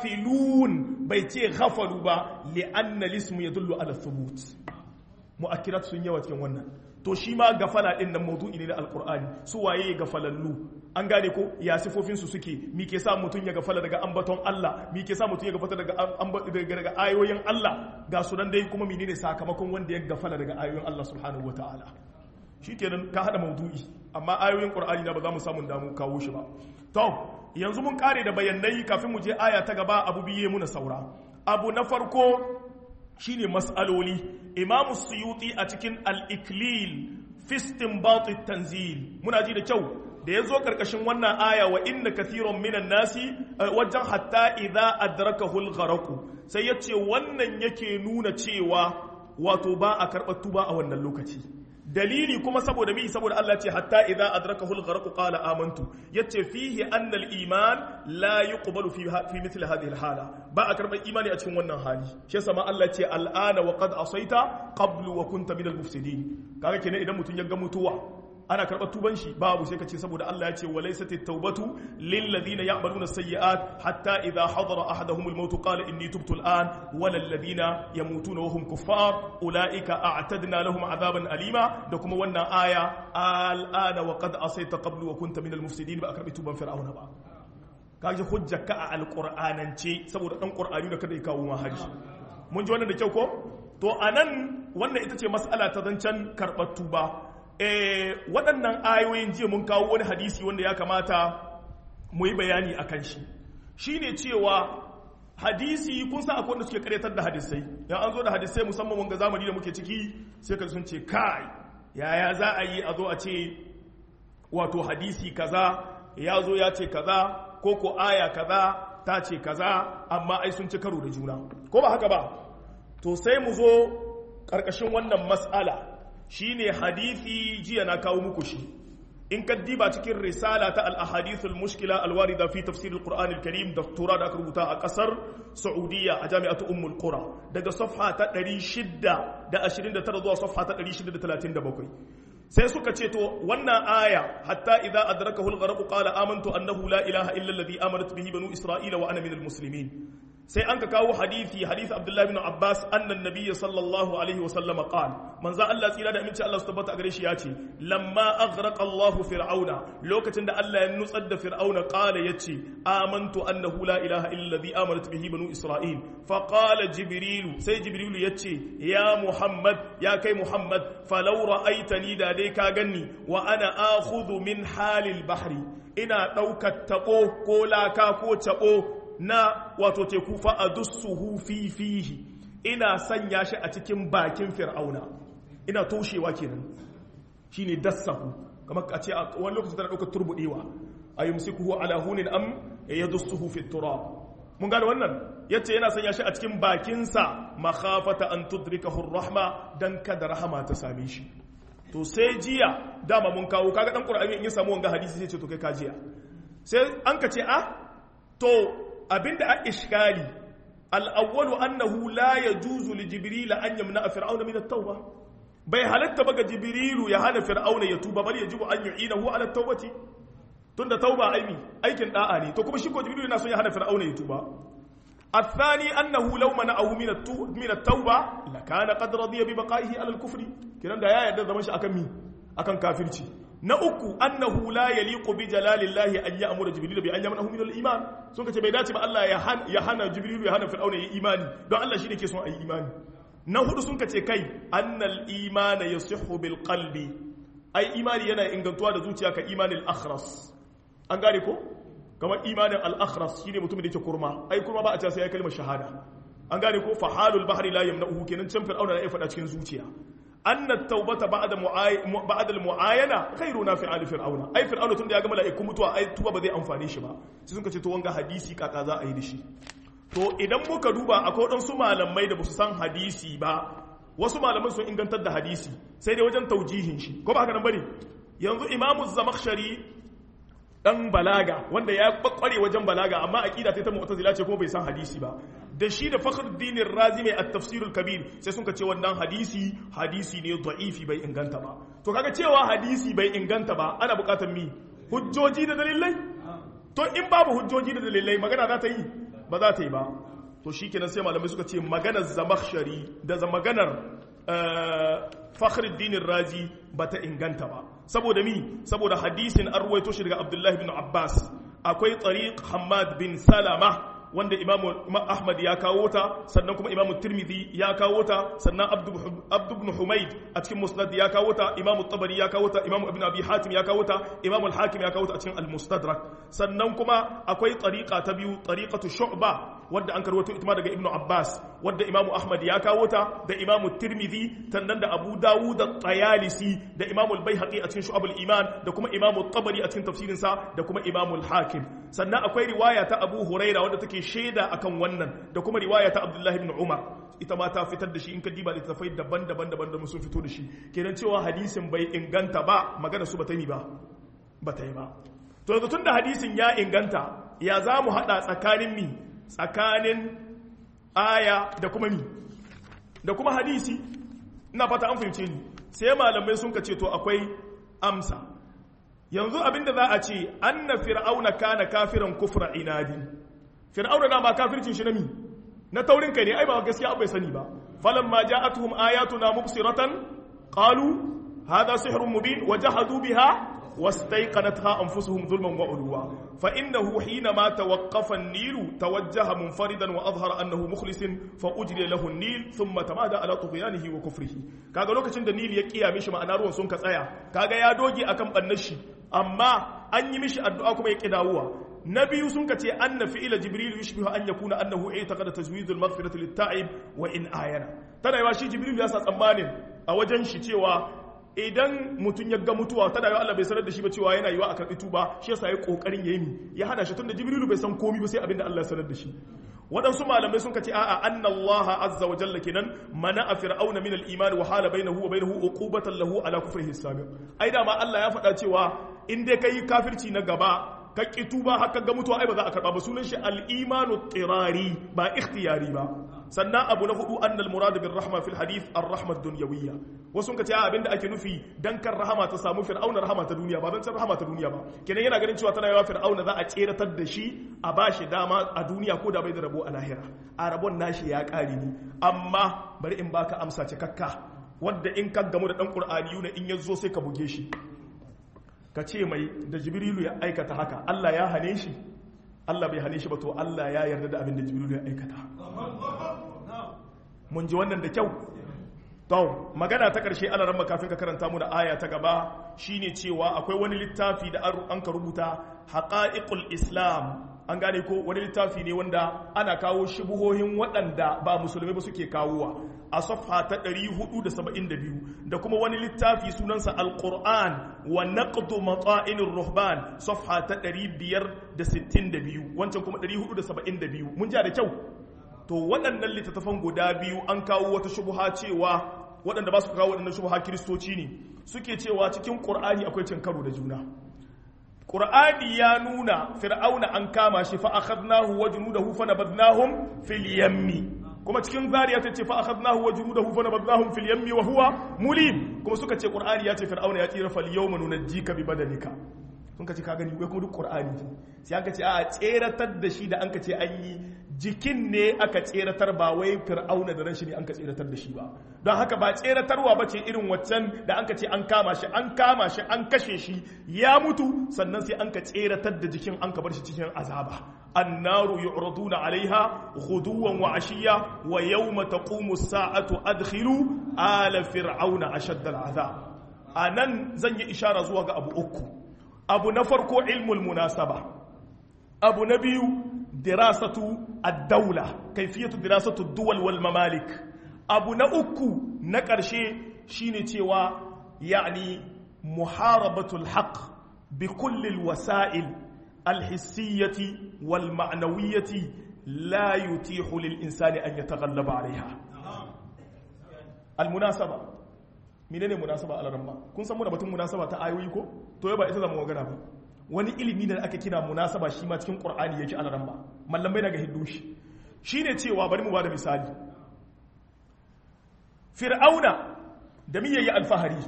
ghafilun bai ce ghafalu ba li anna lismu yadullu ala thubut mu'akkirat sun yawa cikin wannan to shi ma gafala din nan mawdu'i ne na alqur'ani su waye gafalallu an gane ko ya sifofin su suke mi ke sa mutun ya gafala daga ambaton Allah mi ke sa mutun ya gafala daga daga ayoyin Allah ga su nan dai kuma menene sakamakon wanda ya gafala daga ayoyin Allah subhanahu wataala shikenan ka hada mawdu'i amma ayoyin qur'ani na ba za mu samu damu kawo shi ba to yanzu mun kare da bayanai kafin mu je aya ta gaba abu biye muna saura abu na farko shine mas'aloli imamu suyuti a cikin al-iklil fi istinbat at-tanzil muna ji da kyau da yazo karkashin wannan aya wa inna kathiran minan nasi wajen hatta idza adrakahu al-gharq sai yace wannan yake nuna cewa wato ba a karbar tuba a wannan lokaci dalili kuma saboda mi saboda Allah ce hatta idza adrakahu al-gharq qala amantu yace fihi anna al-iman la yuqbalu fi fi mithli hadhihi al-hala ba a karban imani a cikin wannan hali shi yasa ma Allah ce al'ana wa qad asaita qablu wa kunta min al-mufsidin kaga kenan idan mutun ya ga mutuwa ana karbar tuban shi babu sai ka ce saboda Allah ya ce walaysat at-taubatu lil ladina ya'maluna as-sayyi'at hatta idza hadara ahaduhum al-maut qala inni tubtu al-an wal ladina yamutuna wa hum kuffar ulaika a'tadna lahum 'adaban alima da kuma wannan aya al'ana wa qad asaita qablu wa kunta min al-mufsidin ba karbi tuban fir'auna ba kaje hujjaka a al-qur'anance saboda dan qur'ani da kada ya kawo ma haji mun ji wannan da kyau ko to anan wannan ita ce mas'ala ta zancan karbar tuba Eh, waɗannan ayoyin jiya mun kawo wani hadisi wanda ya kamata mu yi bayani a kan shi shi ne cewa hadisi kun sa akwai wanda suke karyatar da hadisai yan an zo da hadisai musamman wanga zamani da muke ciki sai ka sun ce kai yaya za a yi a zo a ce wato hadisi kaza ya zo ya ce kaza ko ko aya kaza ta ce kaza amma ai sun ci karo da juna ko ba haka ba to sai mu zo ƙarƙashin wannan mas'ala shine hadisi jiya na kawo muku shi in ka diba cikin risala ta al-ahadithul mushkila al-warida fi tafsir al-Qur'an al-Karim doktora da aka rubuta a kasar Saudiya a jami'atu Ummul Qura daga safha ta ɗari shida da ashirin da tara zuwa safha ta ɗari shida da talatin da bakwai sai suka ce to wannan aya hatta idza adrakahu al-gharq qala amantu annahu la ilaha illa alladhi amanat bihi banu isra'ila wa ana minal muslimin sai an ka kawo hadisi hadisi Abdullahi bin Abbas annan nabiyyi sallallahu alaihi wa sallam qala manzo Allah tsira da aminci Allah su tabbata a gare shi yace lamma aghraqa Allah fir'auna lokacin da Allah ya nutsar da fir'auna qala yace amantu annahu la ilaha illa alladhi amanat bihi banu isra'il fa qala jibril sai jibril yace ya muhammad ya kai muhammad falau ra'aitani da dai ka ganni wa ana akhudhu min halil bahri ina daukar tabo ko laka ko tabo na wato teku fa adussuhu fi fihi ina sanya shi a cikin bakin fir'auna ina toshewa kenan shine dassahu kamar a ce wani lokaci tana daukar turbudewa ayumsikuhu ala hunin am yadussuhu fi turab mun gane wannan yace yana sanya shi a cikin bakin sa makhafata an tudrikahu ar-rahma dan kada rahama ta same shi to sai jiya dama mun kawo kaga dan qur'ani in ya samu wanga hadisi sai ce to kai ka jiya sai an ka ce ah to abinda a iskali al'awwalu annahu la yajuzu li jibril an yamna fir'auna min at-tauba bai halatta ba ga jibrilu ya hana fir'auna ya tuba bal yajibu an yu'inahu ala at-taubati tunda tauba aimi aikin da'a ne to kuma shi ko jibrilu yana son ya hana fir'auna ya tuba الثاني أنه لو منعه من من التوبة لكان قد رضي ببقائه على الكفر كلام ده يا يد زمان شي akan mi akan kafirci na uku annahu la yaliqu bi jalalillahi an ya'muru jibril bi an yamnahu min al-iman sun kace bai dace ba Allah ya hana ya hana jibril ya hana fir'auna ya imani don Allah shine ke son ayi imani na hudu sun kace kai annal imana yasihhu bil qalbi ai imani yana ingantuwa da zuciya ka imanil akhras an gane ko kamar imanin al-akhras shine mutumin da yake kurma ai kurma ba a ce sai ya kalmar shahada an gane ko fa halul bahri la yamnahu kenan can fir'auna ya fada cikin zuciya أن التوبة بعد معاي... بعد المعاينة خير نافع على فرعون أي فرعون تندي أجمع ملائكة متوا أي توبة بدي أنفاني شبا سيزون كتير توانغا حديثي كذا أي دشي to idan muka duba akwai wadansu malamai da basu san hadisi ba wasu malaman sun ingantar da hadisi sai dai wajen taujihin shi ko ba haka nan bane yanzu imamu zamakhshari dan balaga wanda ya kware wajen balaga amma aqida ta mu'tazila ce ko bai san hadisi ba da shi da Fakhruddin Razi mai at-Tafsir al-Kabir sai sun ka ce wannan hadisi hadisi ne da'ifi bai inganta ba to kaga cewa hadisi bai inganta ba ana buƙatar mi hujjoji da dalilai to in babu hujjoji da dalilai magana za ta yi ba za ta yi ba to shikenan sai malamai suka ce maganar Zamakhshari da maganar Fakhruddin Razi bata inganta ba saboda mi saboda hadisin an ruwaito shi daga Abdullah ibn Abbas akwai tariq Hammad bin Salama wanda Imam Ahmad ya kawo ta sannan kuma Imam Tirmidhi ya kawo ta sannan Abd ibn Humayd a cikin Musnad ya kawo ta Imam Tabari ya kawo ta Imam Ibn Abi Hatim ya kawo ta Imam Al-Hakim ya kawo ta a cikin Al-Mustadrak sannan kuma akwai tariqa ta biyu tariqatu Shu'ba wadda an karwato ita ma daga Ibn Abbas wadda Imam Ahmad ya kawo ta da Imam Tirmidhi sannan da Abu Dawud at-Tayalisi da Imam Al-Baihaqi a cikin Shu'ab al-Iman da kuma Imam Tabari a cikin tafsirin sa da kuma Imam Al-Hakim sannan akwai riwaya ta Abu Huraira wadda take shaida akan wannan da kuma riwaya ta Abdullah ibn Umar ita ma ta fitar da shi in ka diba da tafai daban-daban daban da sun fito da shi kenan cewa hadisin bai inganta ba magana su bata yi ba bata yi ba to yanzu tunda hadisin ya inganta ya za mu hada tsakanin mi tsakanin aya da kuma mi da kuma hadisi ina fata an fahimce ni sai malamai sun ka ce to akwai amsa yanzu abinda za a ce anna fir'auna kana kafiran kufra inadi fir'auna na ba kafircin shi na mi na taurin kai ne ai ba gaskiya bai sani ba falamma ja'atuhum ayatuna mubsiratan qalu hadha sihrun mubin wajahadu biha واستيقنتها أنفسهم ظلما وعلوا فإنه حينما توقف النيل توجه منفردا وأظهر أنه مخلص فأجري له النيل ثم تمادى على طغيانه وكفره kaga lokacin da Nil ya kiya mishi ma'ana ruwan sun ka tsaya kaga ya doge akan bannashi amma an yi mishi addu'a kuma ya kidawowa na biyu sun ka ce anna fi'ila jibril yushbihu an yakuna annahu i'taqada tajwiz al-maghfirati lit-ta'ib wa in ayana tana yawa shi jibril ya sa tsammanin a wajen shi cewa idan mutum ya ga mutuwa tana yawa Allah bai sanar da shi ba cewa yana yiwa a karɓi tuba shi yasa ya kokarin yayi mi ya hada shi tunda jibrilu bai san komai ba sai abinda Allah ya sanar da shi waɗansu malamai sun kace a'a anna Allah azza wa jalla kenan mana a fir'auna min al-iman wa hala bainahu wa bainahu uqubatan lahu ala kufrihi as-sabiq ai da ma Allah ya faɗa cewa in dai kai kafirci na gaba ka ki tuba haka ga mutuwa ai ba za a karba ba sunan shi al-imanu tirari ba ikhtiyari ba sannan abu na hudu annal murad bir rahma fil hadith ar-rahma ad-dunyawiyya wasu kace a abinda ake nufi dan kan rahama ta samu fir'auna rahama ta duniya ba dan san rahama ta duniya ba kenan yana ganin cewa tana yawa fir'auna za a tseratar da shi a bashi dama a duniya ko da bai da rabo a lahira a rabon nashi ya kare ni amma bari in baka amsa cikakka wanda in ka gamu da dan qur'ani ne in yazo sai ka buge shi ka ce mai da jibrilu ya aikata haka Allah ya hane shi Allah bai hane shi ba to Allah ya yarda da abin da jibrilu ya aikata mun ji wannan da kyau to magana ta karshe ana ran kafin ka karanta mu da aya ta gaba shine cewa akwai wani littafi da an ka rubuta haqa'iqul islam an gane ko wani littafi ne wanda ana kawo shubuhohin waɗanda ba musulmai ba suke kawowa a safha ta ɗari hudu da saba'in da biyu da kuma wani littafi sunansa alquran wa naqdu mata'inir ruhban safha ta ɗari biyar da sittin da biyu wancan kuma ɗari hudu da saba'in da biyu mun ja da kyau to waɗannan littattafan guda biyu an kawo wata shubuha cewa waɗanda ba su kawo waɗannan shubuha kiristoci ne suke cewa cikin qur'ani akwai cin karo da juna qur'ani ya nuna fir'auna an kama shi fa akhadnahu wa junudahu fa nabadnahum fil yammi kuma cikin zariya ta ce fa akhadnahu wa junudahu fa nabadnahum fil yammi wa huwa mulim kuma suka ce qur'ani ya ce fir'auna ya tsira fal yawma nunajjika bi badanika sun ka ce ka gani wai kuma duk qur'ani sai an ka ce a tseratar da shi da an ka ce an yi jikin ne aka tseratar ba wai fir'auna da ran shi ne an ka tseratar da shi ba don haka ba tseratarwa ba ce irin waccan da an ka ce an kama shi an kama shi an kashe shi ya mutu sannan sai an ka tseratar da jikin an ka bar shi cikin azaba annaru yu'raduna alaiha ghuduwan wa ashiya wa yawma taqumu as-sa'atu adkhilu ala fir'auna ashadda al-azab anan zan yi ishara zuwa ga abu uku abu na farko ilmul munasaba abu na biyu dirasatu ad-dawla kayfiyatu dirasatu ad-duwal wal mamalik abu na uku na ƙarshe shine cewa yani muharabatul haqq bi kulli al-wasa'il al-hissiyyati wal ma'nawiyyati la yutihu lil insani an yataghallaba 'alayha al-munasaba menene munasaba a larabba kun san muna batun munasaba ta ayoyi ko to ba ita zamu magana ba wani ilimi da aka kira munasaba shi ma cikin Qur'ani yake alaran ba mallamai daga hiddu shi shine cewa bari mu bada misali Fir'auna da me yayi alfahari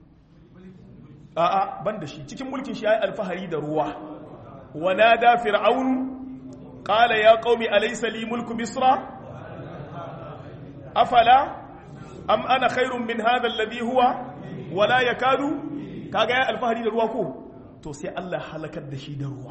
a'a ban da shi cikin mulkin shi yayi alfahari da ruwa wanada fir'aunu qala ya qaumi alaysa li mulku misra afala am ana khairun min hadha alladhi huwa wala yakadu kaga yayi alfahari da ruwa ko to sai Allah halakar da shi da ruwa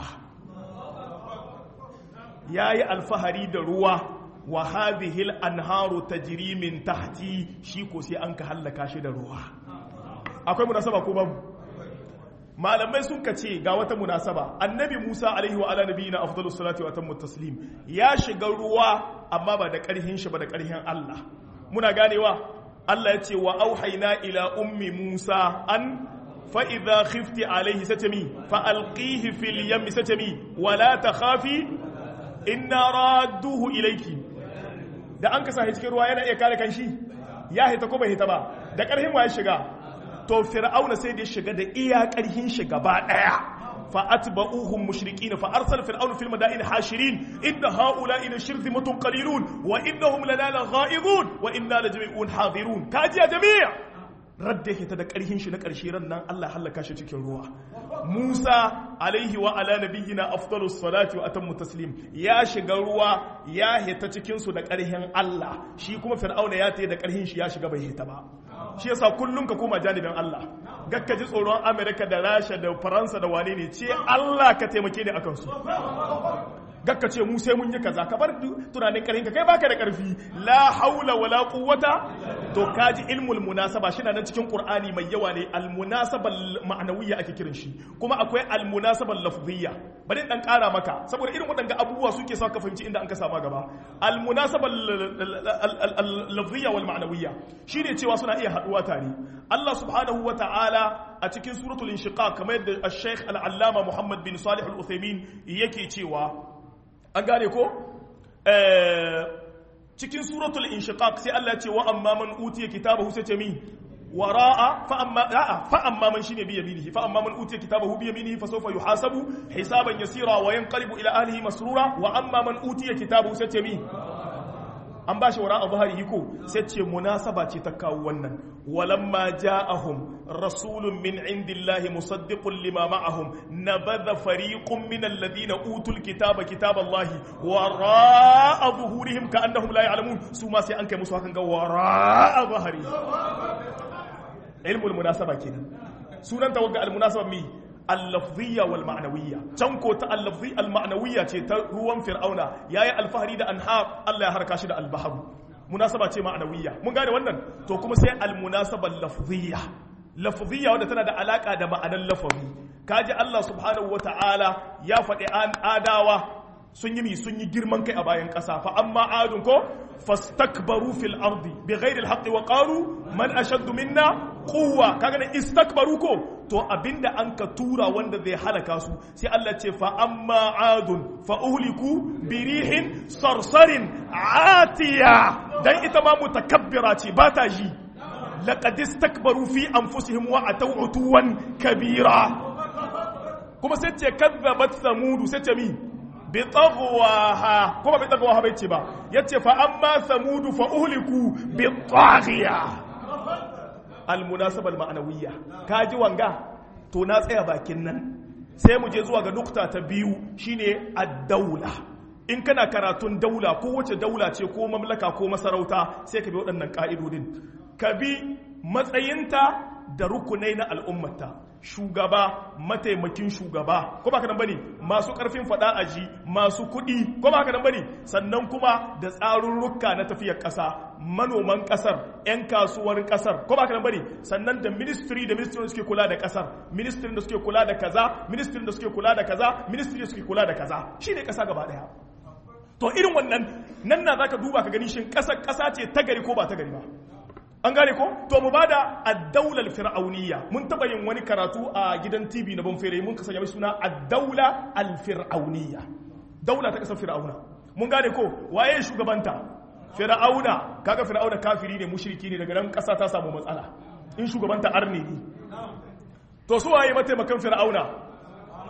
yayi alfahari da ruwa wa hadhihi al-anharu tajri min tahti shi ko sai an ka halaka shi da ruwa akwai munasaba ko babu malamai sun kace ga wata munasaba annabi Musa alaihi wa ala nabiyina afdalus salati wa atammu taslim ya shiga ruwa amma ba da karhin shi ba da karhin Allah muna ganewa Allah ya ce wa auhayna ila ummi Musa an fa idha khifti alaihi satami fa alqihi fil yam satami wa la takhafi inna radduhu ilayki da an kasa cikin ruwa yana iya kare kanshi ya hita ko bai hita ba da karhin wa ya shiga to fir'auna sai da shiga da iya karhin shi gaba daya fa atba'uhum mushrikin fa arsala fir'aunu fil madain hashirin inna haula'i la shirzimatun qalilun wa innahum lana laghaizun wa inna lajami'un hadirun kaji ya jami'a radda yake ta da karhin shi na karshe ran nan Allah halaka shi cikin ruwa Musa alaihi wa ala nabiyyina afdalus salati wa atammu taslim ya shiga ruwa ya hita cikin su da karhin Allah shi kuma fir'auna ya tayi da karhin shi ya shiga bai hita ba shi yasa kullum ka koma janibin Allah gakka ji tsoron Amerika da Rasha da Faransa da wane ne ce Allah ka taimake ni akan su gakka ce mu sai mun yi kaza ka bar tunanin karhin ka kai baka da karfi la haula wala quwwata to kaji ilmul munasaba shi na nan cikin Qur'ani mai yawa ne al munasaba ma'nawiyya ake kiran shi kuma akwai al munasaba lafziyya bari dan kara maka saboda irin wadanga abubuwa suke sa ka fahimci inda an ka sama gaba al munasaba lafziyya wal ma'nawiyya shine cewa suna iya haduwa tare Allah subhanahu wa ta'ala a cikin suratul inshiqaq kamar yadda al-Sheikh al-Allama Muhammad bin Salih al-Uthaymeen yake cewa an gane ko cikin suratul inshiqaq sai Allah ya ce wa amma man utiya kitabahu sai ce mi wara'a fa amma a'a fa amma man shine bi yaminihi fa amma man utiya kitabahu bi yaminihi fa sawfa yuhasabu hisaban yasira wa yanqalibu ila ahlihi masrura wa amma man utiya kitabahu sai ce mi an bashi wara'a zahirihi ko sai ce munasaba ce ta kawo wannan walamma ja'ahum rasulun min indillahi musaddiqun lima ma'ahum nabadha fariqun min alladhina utul kitaba kitaballahi wara'a zuhurihim ka'annahum la ya'lamun su ma sai an kai musu hakan ga wara'a zahiri ilmul munasaba kenan sunan tawagga al munasaba mi al-lafziyya wal ma'nawiyya can ko ta al-lafzi al-ma'nawiyya ce ta ruwan fir'auna yayi alfahari da anhar Allah ya harka shi da al-bahr munasaba ce ma'nawiyya mun gane wannan to kuma sai al-munasaba al-lafziyya lafziyya wanda tana da alaka da ma'anar lafazi kaji Allah subhanahu wata'ala ya faɗi an adawa sun yi mi sun yi girman kai a bayan ƙasa fa amma adun ko fastakbaru fil ardi bighairi al-haqqi wa qalu man ashaddu minna quwwa kaga ne istakbaru ko to abinda an ka tura wanda zai halaka su sai Allah ce fa amma adun fa uhliku birihin sarsarin atiya dan ita ma mutakabbira ce ba ta ji laqad istakbaru fi anfusihim wa ataw utuwan kabira kuma sai ce kadzabat samud sai ce mi bi taghwaha kuma bi taghwaha bai ce ba yace fa amma samud fa uhliku bi taghiya al-munasaba al-ma'nawiyya kaji wanga to na tsaya bakin nan sai mu je zuwa ga nukta ta biyu shine ad-daula in kana karatun daula ko wace daula ce ko mamlaka ko masarauta sai ka bi waɗannan ka'idodin ka bi matsayinta da rukunai na al'ummata shugaba mataimakin shugaba ko ba ka nan bane masu karfin fada aji masu kuɗi ko ba ka nan bane sannan kuma da tsarurruka na tafiyar ƙasa manoman ƙasar 'yan kasuwar ƙasar ko ba ka nan bane sannan da ministry da ministry da suke kula da ƙasar ministry da suke kula da kaza ministry da suke kula da kaza ministry da suke kula da kaza shine ƙasa gaba daya to irin wannan nan na zaka duba ka gani shin ƙasar ƙasa ce ta gari ko ba ta gari ba an gane ko to mu bada ad-daula al-fir'auniyya mun taba yin wani karatu a gidan T V na Banfere mun kasance mai suna ad-daula al-fir'auniyya daula ta kasar fir'auna mun gane ko waye shugabanta fir'auna kaga fir'auna kafiri ne mushriki ne daga nan kasa ta samu matsala in shugabanta arne ne to su waye mataimakan fir'auna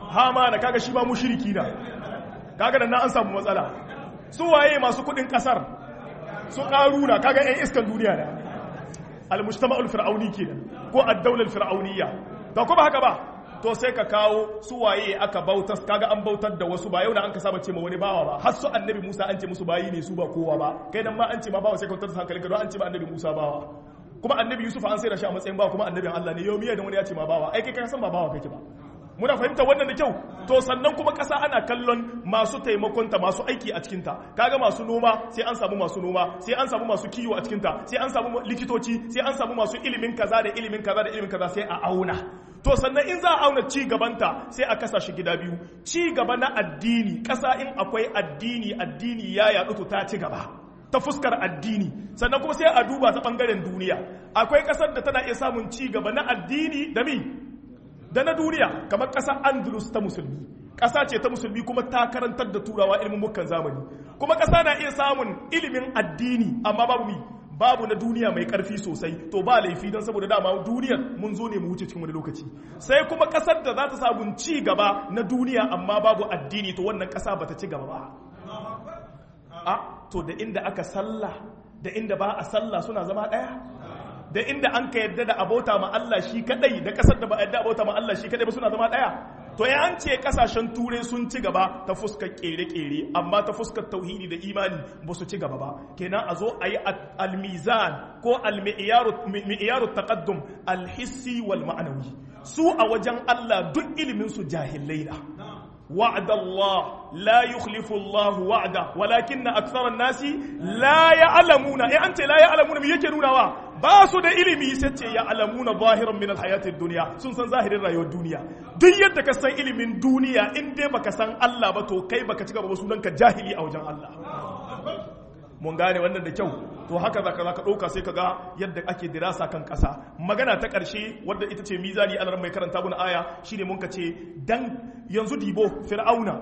hamana kaga shi ba mushriki na kaga nan an samu matsala su waye masu kudin kasar su karuna kaga ƴan iskan duniya da al-mujtama'ul fir'auni kenan ko ad-dawla al-fir'auniyya to ko ba haka ba to sai ka kawo su waye aka bautar kaga an bautar da wasu ba yau da an ka saba ce ma wani bawa ba har su annabi Musa an ce musu bayi ne su ba kowa ba kai dan ma an ce ma bawa sai ka wutar hankalin ka don an ce ma annabi Musa bawa kuma annabi Yusuf an sai da shi a matsayin bawa kuma annabin Allah ne yau miya da wani ya ce ma bawa ai kai ka san ba bawa kake ba muna fahimta wannan da kyau to sannan kuma ƙasa ana kallon masu taimakonta masu aiki a cikinta kaga masu noma sai an samu masu noma sai an samu masu kiwo a cikinta sai an samu likitoci sai an samu masu ilimin kaza da ilimin kaza da ilimin kaza sai a auna to sannan in za a auna ci gabanta sai a kasa shi gida biyu ci gaba na addini ƙasa in akwai addini addini ya yaɗu to ta ci gaba ta fuskar addini sannan kuma sai a duba ta ɓangaren duniya akwai ƙasar da tana iya samun ci gaba na addini da mi da na duniya kamar ƙasar Andalus ta musulmi ƙasa ce ta musulmi kuma ta karantar da turawa ilimin mukan zamani kuma ƙasa na iya samun ilimin addini amma babu mi babu na duniya mai ƙarfi sosai to ba laifi don saboda dama duniyar mun zo ne mu wuce cikin wani lokaci sai kuma ƙasar da za ta samu ci gaba na duniya amma babu addini to wannan ƙasa ba ta ci gaba ba a to da inda aka sallah da inda ba a sallah suna zama ɗaya da inda an ka yadda da abota ma Allah shi kadai da kasar da ba yadda abota ma Allah shi kadai ba suna zama daya to ya an ce kasashen turai sun ci gaba ta fuskar kere-kere amma ta fuskar tauhidi da imani ba su ci gaba ba kenan a zo a yi almizan ko almi'iyarut taqaddum alhissi wal ma'anawi su a wajen Allah duk ilimin su jahilai da وعد الله لا يخلف الله وعده ولكن أكثر الناس لا يعلمون إيه أنت لا يعلمون من يكنون وا باسو ده إلمي ستي يعلمون ظاهرا من الحياة الدنيا سنسان ظاهر الرأي الدنيا دي يدك سن إلمي الدنيا إن دي بك سن الله بتو كي بك تكبر وسننك جاهلي أو جان الله mun gane wannan da kyau to haka zaka zaka dauka sai kaga yadda ake dirasa kan kasa magana ta karshe wadda ita ce mizani Allah mai karanta buna aya shine mun ka ce dan yanzu dibo fir'auna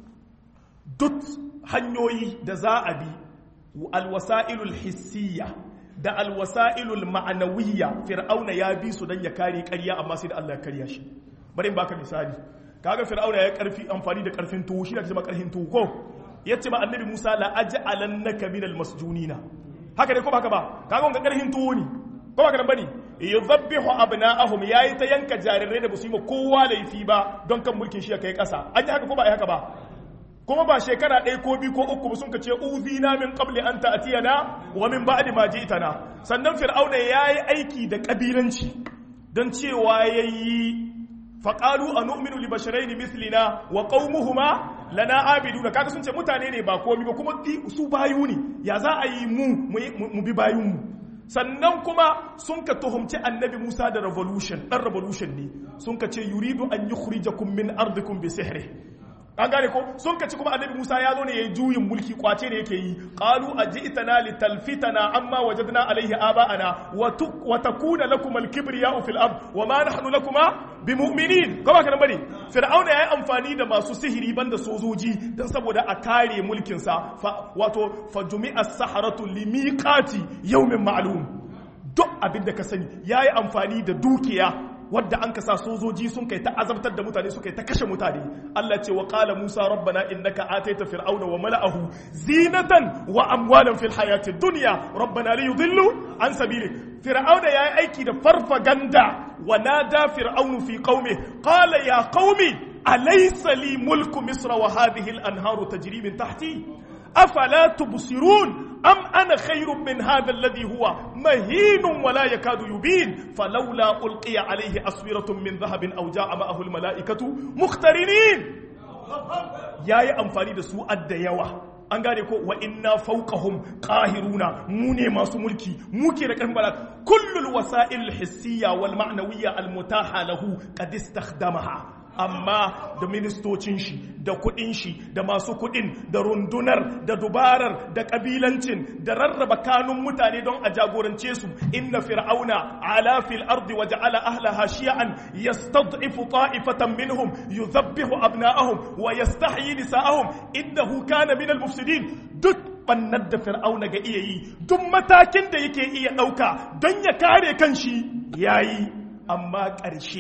duk hanyoyi da za a bi alwasailul hissiyya da alwasailul ma'anawiyya fir'auna ya bi su dan ya kare ƙarya amma sai da Allah ya kariya shi bari in baka misali kaga fir'auna ya karfi amfani da karfin tuwo shi da kuma karfin tuwo ko yace ma annabi Musa la aj'alannaka minal masjunina haka dai ko baka ba kaga wannan karhin tuwo ne ko baka nan bane yuzabbihu abna'ahum yayi ta yanka jarirai da musu kowa laifi ba don kan mulkin shi ya kai kasa an yi haka ko ba ai haka ba kuma ba shekara ɗaya ko biyu ko uku ba sun ka ce uzina min qabli an ta'tiyana wa min ba'di ma ji'tana sannan fir'auna yayi aiki da kabilanci don cewa yayi faqalu anu'minu li basharayn mithlina wa qaumuhuma lana abiduna kaga sun ce mutane ne ba komai ba kuma su bayu ne ya za a yi mu mu bi bayun mu sannan kuma sun ka tuhumci annabi Musa da revolution dan revolution ne sun ka ce yuridu an yukhrijakum min ardikum bi sihri an gane ko sun ka ci kuma annabi Musa ya zo ne yayi juyin mulki kwace ne yake yi qalu ajitana litalfitana amma wajadna alaihi aba'ana wa takuna lakum al-kibriya'u fil ard wa ma nahnu lakuma bimu'minin ko ba kana bane fir'auna yayi amfani da masu sihiri banda sojoji dan saboda a kare mulkin sa wato fajumi'a as-saharatu limiqati yawmin ma'lum duk abinda ka sani yayi amfani da dukiya wadda an kasa sojoji sun kai ta azabtar da mutane suka yi ta kashe mutane Allah ce wa qala Musa rabbana innaka ataita fir'auna wa mala'ahu zinatan wa amwalan fil hayati dunya rabbana li yudillu an sabili fir'auna yayi aiki da farfaganda wa nada fir'aunu fi qaumi qala ya qaumi alaysa li mulku misra wa hadhihi al anharu tajri min tahti afala tubsirun أم أنا خير من هذا الذي هو مهين ولا يكاد يبين فلولا ألقي عليه أسورة من ذهب أو جاء معه الملائكة مقترنين يا يا أنفاني da su adda yawa an gane ko wa inna fawqahum qahiruna mu ne masu mulki muke da karfin bala kullul wasa'il hissiyya wal ma'nawiyya al mutaha lahu qad istakhdamaha amma da ministocin shi da kudin shi da masu kudin da rundunar da dubarar da kabilancin da rarraba kanun mutane don a jagorance su inna fir'auna ala fil ardi wa ja'ala ahlaha shi'an yastad'ifu ta'ifatan minhum yudhabbihu abna'ahum wa yastahyi nisa'ahum innahu kana min al-mufsidin duk bannar da fir'auna ga iya yi duk matakin da yake iya dauka don ya kare kanshi yayi amma ƙarshe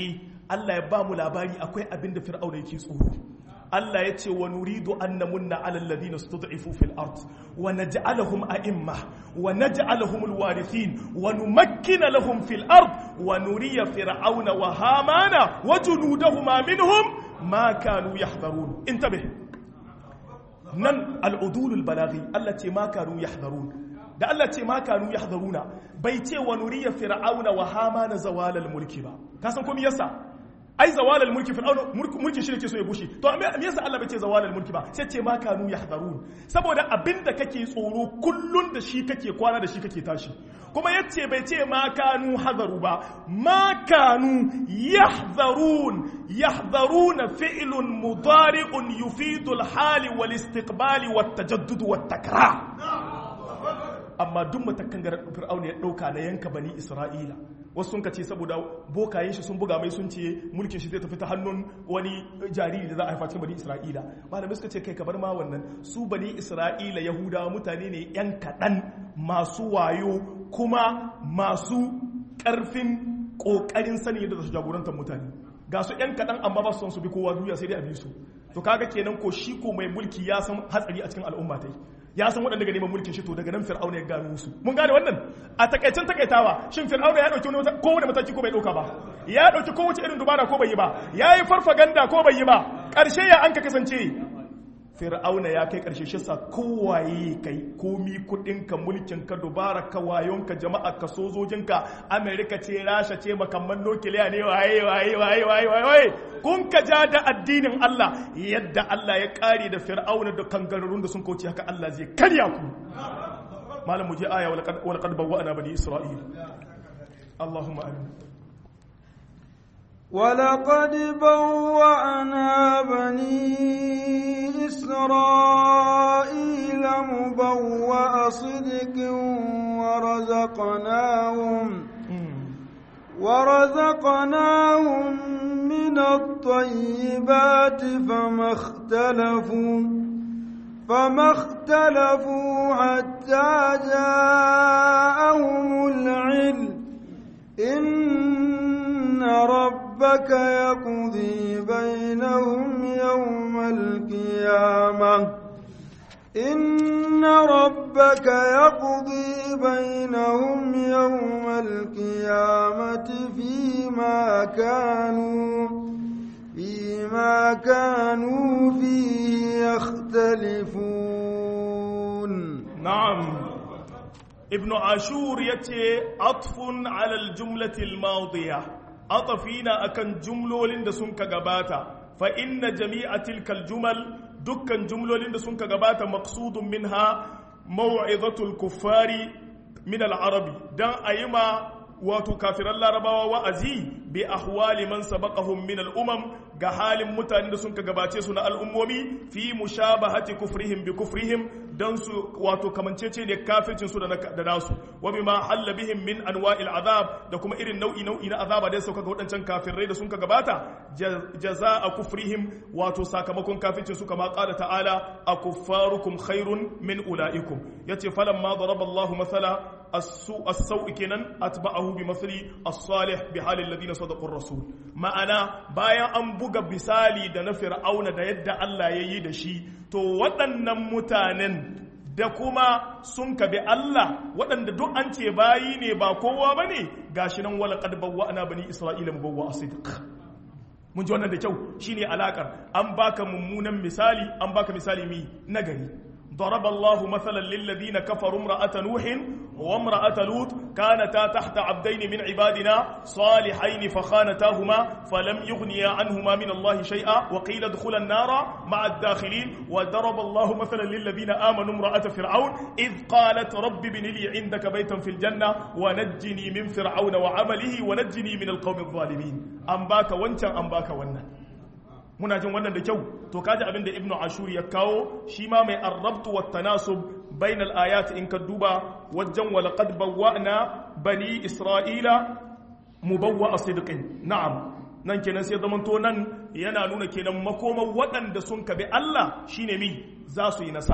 Allah ya ba mu labari akwai abin da fir'auna yake tsoro Allah ya ce wa nuridu an namunna ala alladhina stud'ifu fil ard wa naj'alahum a'imma wa naj'alahum alwarithin wa numakkina lahum fil ard wa nuriya fir'auna wa hamana wa junudahuma minhum ma kanu yahdharun intabih nan al'udul balaghi Allah ce ma kanu yahdharun da Allah ce ma kanu yahdharuna bai ce wa nuriya fir'auna wa hamana zawalal mulki ba ka san ko me yasa ai zawalal mulki fir'auna mulki shi yake so ya bushe to me yasa Allah bai ce zawalal mulki ba sai ce ma kanu yahdharun saboda abinda kake tsoro kullun da shi kake kwana da shi kake tashi kuma yace bai ce ma kanu hadaru ba ma kanu yahdharun yahdharuna fi'lun mudari'un yufidu al-hali wal istiqbali wat tajaddud wat takrar amma duk matakan da fir'auna ya dauka na yanka bani isra'ila wasu sun kace saboda bokayen shi sun buga mai sun ce mulkin shi zai tafi ta hannun wani jariri da za a haifa cikin bani isra'ila malamai suka ce kai ka bar ma wannan su bani isra'ila yahudawa mutane ne yan kaɗan masu wayo kuma masu ƙarfin ƙoƙarin sani yadda su jagorantar mutane ga su yan kaɗan amma ba su son su bi kowa duniya sai dai a bi su to kaga kenan ko shi ko mai mulki ya san hatsari a cikin al'umma ta ya san waɗanda ga neman mulkin shi to daga nan fir'auna ya gano su mun gane wannan a takaicen takaitawa shin fir'auna ya dauki wani ko wani mataki ko bai dauka ba ya dauki kowace irin dubara ko bai yi ba yayi farfaganda ko bai yi ba karshe ya an ka kasance fir'auna ya kai karshe shi sa kowaye kai komi kudin ka mulkin ka dubara ka wayon ka jama'a ka sojojin ka America ce Rasha ce makamman nukiliya ne waye waye waye waye waye kun ka ja da addinin Allah yadda Allah ya kare da fir'auna da kangararrun da sun kauce haka Allah zai karya ku malam muje aya wal qad bawwa'na bani isra'il Allahumma amin ولقد بوأنا بني إسرائيل مبوأ صدق ورزقناهم ورزقناهم من الطيبات فما اختلفوا فما اختلفوا حتى جاءهم العلم إن ربك يقضي بينهم يوم القيامة إن ربك يقضي بينهم يوم القيامة فيما كانوا فيما كانوا فيه يختلفون نعم ابن عاشور يتي عطف على الجملة الماضية عطفينا أكن جملة لند سنك غباتا فإن جميع تلك الجمل دكان جملة لند سنك غباتا مقصود منها موعظة الكفار من العربي دان أيما wato kafiran larabawa wa'azi bi ahwali man sabaqahum min al-umam ga halin mutanen da sun ka gabace su na al'ummomi fi mushabahati kufrihim bi kufrihim dan su wato kamancece ne kafircin su da nasu wa bima halla bihim min anwa'il azab da kuma irin nau'i nau'i na azaba da sauka ga wadancan kafirai da sun ka gabata jazaa kufrihim wato sakamakon kafircin su kama qala ta'ala akuffarukum khairun min ulaikum yace falamma daraba Allahu masala as-su'u kenan atba'ahu bi masli as-salih bi halil ladina sadaqu ar-rasul ma'ana bayan an buga misali da na fir'auna da yadda Allah yayi da shi to waɗannan mutanen da kuma sun kabi Allah waɗanda duk an ce bayi ne ba kowa bane gashi nan wala qad bawwa'na bani isra'ila mubawwa'a sidq mun ji wannan da kyau shine alakar an baka mummunan misali an baka misali mi nagari ضرب الله مثلا للذين كفروا امرأة نوح وامرأة لوط كانتا تحت عبدين من عبادنا صالحين فخانتاهما فلم يغنيا عنهما من الله شيئا وقيل ادخلا النار مع الداخلين وضرب الله مثلا للذين آمنوا امرأة فرعون إذ قالت رب ابن لي عندك بيتا في الجنة ونجني من فرعون وعمله ونجني من القوم الظالمين أنباك وانشا أنباك وانا muna jin wannan da kyau to kaji abin da ibnu ashur ya kawo shi ma mai arrabtu wat tanasub bainal ayat in ka duba wajen walaqad bawwa'na bani isra'ila mubawwa'a sidqin na'am nan kenan sai zaman to nan yana nuna kenan makoman waɗanda sun kabi Allah shine mi za su yi nasara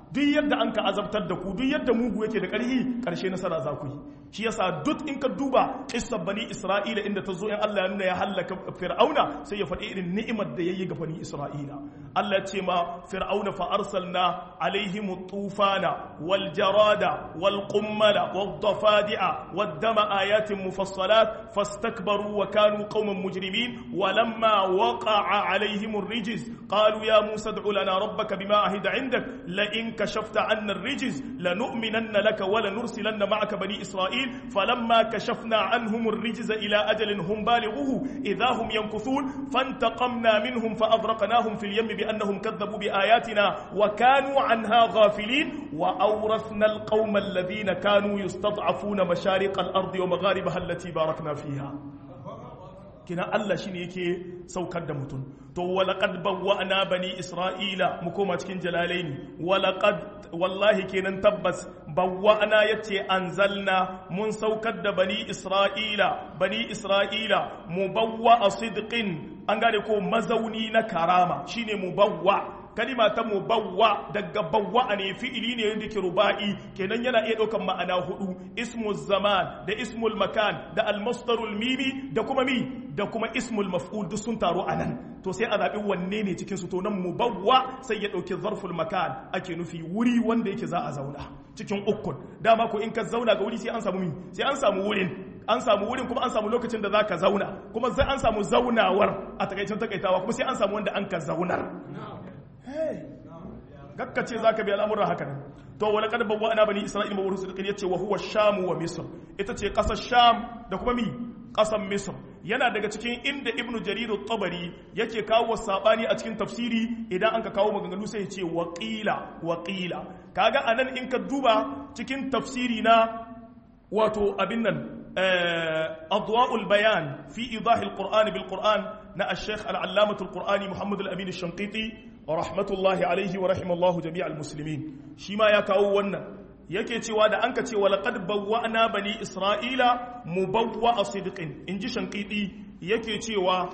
duk yadda an ka azabtar da ku duk yadda mugu yake da ƙarfi ƙarshe nasara za ku yi shi yasa duk in ka duba qissar bani Isra'ila inda ta zo in Allah ya nuna ya halaka Fir'auna sai ya faɗi irin ni'imar da yayi ga bani Isra'ila Allah ya ce ma Fir'auna fa arsalna alaihim tufana wal jarada wal qummala wad dafadi'a wad dama ayatin mufassalat fastakbaru wa kanu qauman mujrimin walamma waqa'a alaihim ar-rijz qalu ya Musa ad'u lana rabbaka bima ahida 'indak la in kashafta 'anna ar-rijz lanu'minanna laka wa lanursilanna ma'aka bani Isra'il فلما كشفنا عنهم الرجز إلى أجل هم بالغوه إذا هم ينكثون فانتقمنا منهم فأغرقناهم في اليم بأنهم كذبوا بآياتنا وكانوا عنها غافلين وأورثنا القوم الذين كانوا يستضعفون مشارق الأرض ومغاربها التي باركنا فيها kina Allah shine yake saukar da mutum to walaqad bawwa'na bani isra'ila mu koma cikin jalalaini walaqad wallahi kenan tabbas bawwa'na yace anzalna mun saukar da bani isra'ila bani isra'ila mubawwa'a sidqin an gane ko mazauni na karama shine mubawwa kalima ta mubawwa daga bawwa ne fi'ili ne da ke ruba'i kenan yana iya ɗaukan ma'ana hudu ismul zaman da ismul makan da almasdarul mimi da kuma mi da kuma ismul maf'ul duk sun taro anan to sai a zabi wanne ne cikin su to nan mubawwa sai ya dauki zarful makan ake nufi wuri wanda yake za a zauna cikin ukun dama ko in ka zauna ga wuri sai an samu mi sai an samu wurin an samu wurin kuma an samu lokacin da zaka zauna kuma sai an samu zaunawar a takaicin takaitawa kuma sai an samu wanda an ka zaunar gakka ce za ka bi al'amuran haka ne to wani ƙarfin wa'ana bani isra'il ma wurin sulƙin ya ce wa huwa shamu wa misr ita ce ƙasar sham da kuma mi ƙasar misr yana daga cikin inda ibnu jarir tabari yake kawo sabani a cikin tafsiri idan an ka kawo maganganu sai ya ce waƙila waƙila kaga anan in ka duba cikin tafsiri na wato abin nan adwa'ul bayan fi idahil qur'ani bil qur'an na al-sheikh al-allamah al-qur'ani muhammad al-amin al-shanqiti rahmatullahi alaihi wa rahimallahu jami'al muslimin shi ma ya kawo wannan yake cewa da anka ce wa laqad bawwa'na bani isra'ila mubawwa'a sidqin inji shanqidi yake cewa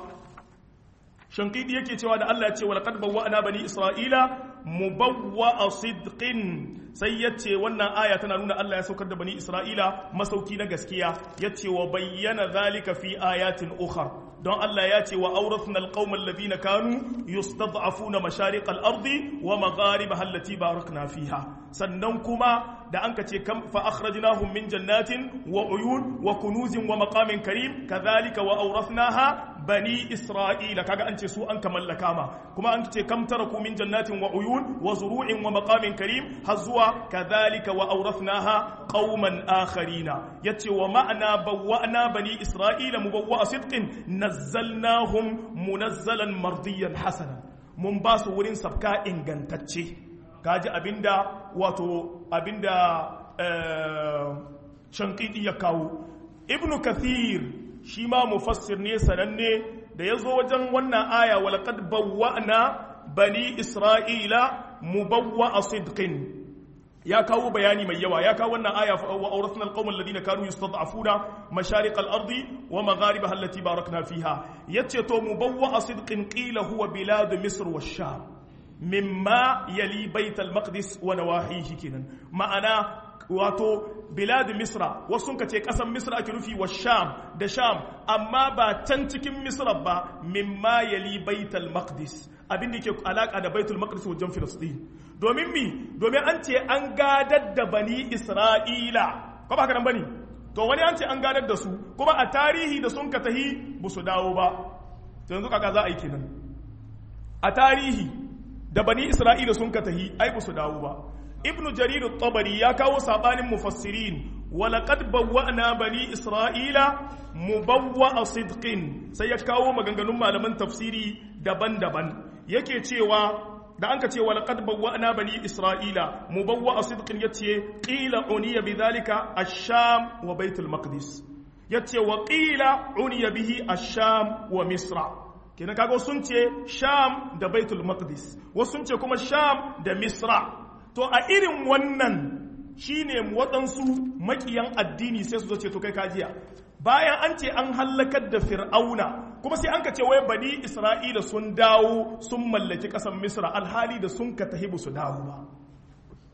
shanqidi yake cewa da Allah ya ce wa laqad bawwa'na bani isra'ila mubawwa'a sidqin sai yace wannan aya tana nuna Allah ya saukar da bani isra'ila masauki na gaskiya yace wa bayyana zalika fi ayatin ukhra don Allah ya ce wa aurathna alqaumal ladina kanu yustad'afuna mashariq al-ardi wa magharibaha allati barakna fiha sannan kuma da anka ce kam fa akhrajnahum min jannatin wa uyun wa kunuzin wa maqamin karim kadhalika wa aurathnaha bani isra'ila kaga an ce su an kamallaka ma kuma an ce kam taraku min jannatin wa uyun wa zuru'in wa maqamin karim har zuwa kadhalika wa aurathnaha qauman akharina yace wa ma'ana bawwa'na bani isra'ila mubawwa'a sidqin nazzalnahum munazzalan mardiyan hasana mun ba su wurin sabka ingantacce kaji abinda wato abinda shankidi ya kawo ibnu kathir shi ma mufassir ne sananne da yazo wajen wannan aya walaqad bawwa'na bani isra'ila mubawwa'a sidqin ya kawo bayani mai yawa ya kawo wannan aya wa awrathna alqawmal ladina kanu yustad'afuna mashariq al-ardi wa magharibaha allati barakna fiha yace to mubawwa'a sidqin qila huwa bilad misr wash-sham mimma yali bayt al-maqdis wa nawahihi kinan ma'ana wato bilad misra wasu ka ce kasan misra ake nufi wa sham da sham amma ba can cikin misra ba mimma yali bayt al-maqdis abin da yake alaka da baitul maqdis wajen filistin domin mi domin an ce an gadar da bani isra'ila ko ba haka nan bane to wani an ce an gadar da su kuma a tarihi da sun ka tahi ba su dawo ba to yanzu kaga za a yi kenan a tarihi da bani isra'ila sun ka tahi ai ba su dawo ba ibnu jarir at-tabari ya kawo sabanin mufassirin walaqad bawwa'na bani isra'ila mubawwa'a sidqin sai ya kawo maganganun malaman tafsiri daban-daban yake cewa da anka ce walaqad bawwa'na bani isra'ila mubawwa'a sidqin yace qila uniya bidhalika ash-sham wa baitul maqdis yace wa qila uniya bihi ash-sham wa misra kenan kaga sun ce sham da baitul maqdis wasu sun ce kuma sham da misra to a irin wannan shine waɗansu makiyan addini sai su zo ce to kai kajiya bayan an ce an hallakar da fir'auna kuma sai an ka ce wai bani isra'ila sun dawo sun mallaki ƙasar misra alhali da sun ka tahibu su dawo ba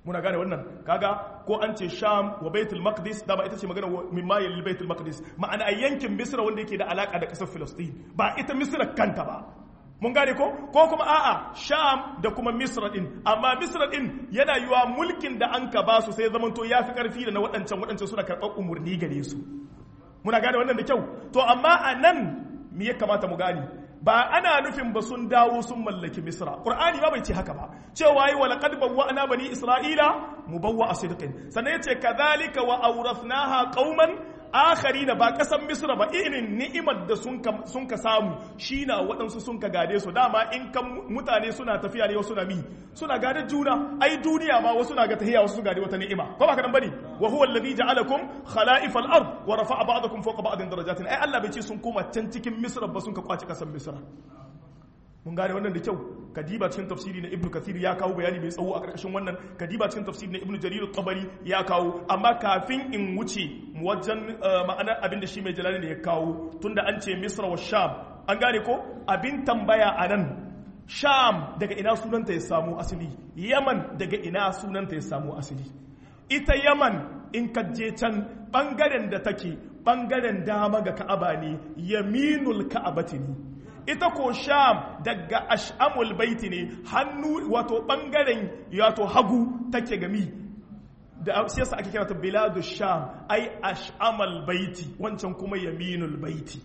muna gane wannan kaga ko an ce sham wa baitul maqdis da ba ita ce magana mimma yal baitul maqdis ma'ana yankin misra wanda yake da alaka da kasar filistin ba ita misra kanta ba mun gane ko ko kuma a'a sham da kuma misra din amma misra din yana yiwa mulkin da an ka ba su sai zamanto yafi karfi da na waɗancan waɗancan suna karɓar umurni gare su muna gane wannan da kyau to amma a nan me ya kamata mu gane ba ana nufin ba sun dawo sun mallaki misra qur'ani ba bai ce haka ba cewa yi walaqad bawwa'na bani isra'ila mubawwa'a sidqin sannan yace kadhalika wa awrathnaha qauman akharina ba kasan misra ba irin ni'imar da sun ka sun ka samu shina waɗansu sun ka gade su dama in kan mutane suna tafiya ne wasu na mi suna gade juna ai duniya ma wasu na ga tahiya wasu su gade wata ni'ima ko ba ka nan bane wa huwa alladhi ja'alakum khala'ifal ard wa rafa'a ba'dakum fawqa ba'din darajatin ai Allah bai ce sun koma can cikin misra ba sun ka kwaci kasan misra mun gane wannan da kyau kadiba cikin tafsiri na ibnu kathir ya kawo bayani mai tsawo a karkashin wannan kadiba cikin tafsiri na ibnu jarir at-tabari ya kawo amma kafin in wuce wajen ma'anar abin da shi mai jalali ne ya kawo tunda an ce misra wa sham an gane ko abin tambaya a nan sham daga ina sunanta ya samu asali yaman daga ina sunanta ya samu asali ita yaman in ka je can bangaren da take bangaren dama ga ka'aba ne yaminul ka'abati ne ita ko sham daga ash'amul baiti ne hannu wato bangaren wato hagu take gami da shi yasa ake kira ta biladu sham ai ash'amal baiti wancan kuma yaminul baiti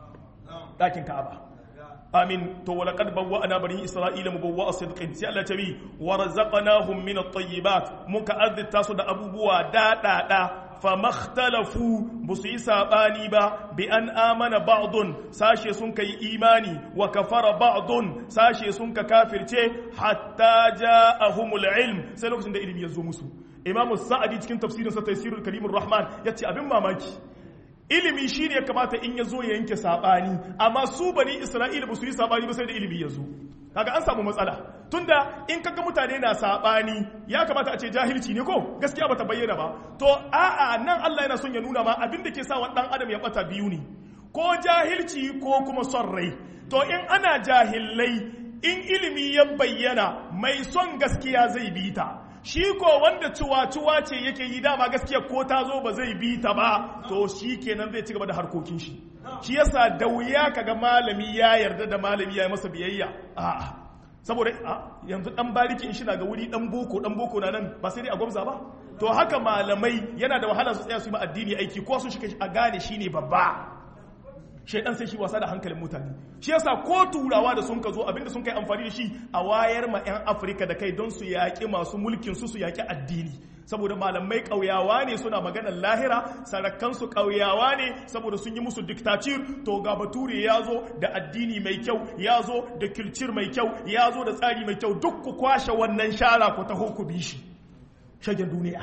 dakin ka'aba amin to walaqad bawwa'na bani isra'ila mubawwa'a sidqin sai Allah tabi warzaqnahum min at-tayyibat muka azzita su da abubuwa da da da famakhtalafu busu yi sabani ba bi an amana ba'dun sashe sun kai imani wa kafara ba'dun sashe sun ka kafirce hatta ja'ahumul ilm sai lokacin da ilimi ya zo musu imamu sa'adi cikin tafsirin sa tafsirul karimur rahman yace abin mamaki ilimi shine ya kamata in ya zo ya yanke sabani amma su bani isra'ila busu yi sabani ba sai da ilimi ya zo kaga an samu matsala tunda in kaga mutane na sabani ya kamata a ce jahilci ne ko gaskiya bata bayyana ba to a'a nan Allah yana son ya nuna ma abin da ke sa wa dan adam ya bata biyu ne ko jahilci ko kuma son rai to in ana jahillai in ilimi ya bayyana mai son gaskiya zai bi ta shi ko wanda cuwa-cuwa ce yake yi dama gaskiya ko ta zo ba zai bi ta ba to shi kenan zai ci gaba da harkokin shi shi yasa da wuya kaga malami ya yarda da malami ya yi masa biyayya a'a saboda yanzu dan bariki in shi na ga wuri dan boko dan boko na nan ba sai dai a gwamza ba to haka malamai yana da wahala su tsaya su yi ma addini aiki ko sun shi a gane shine babba shaidan sai shi wasa da hankalin mutane shi yasa ko turawa da sun ka zo abinda sun kai amfani da shi a wayar ma 'yan afirka da kai don su yaƙi masu mulkin su su yaƙi addini saboda malamai ƙauyawa ne suna maganar lahira sarakansu ƙauyawa ne saboda sun yi musu diktacir to ga bature ya zo da addini mai kyau ya zo da kilcir mai kyau ya zo da tsari mai kyau duk ku kwashe wannan shara ku taho ku bi shi shagen duniya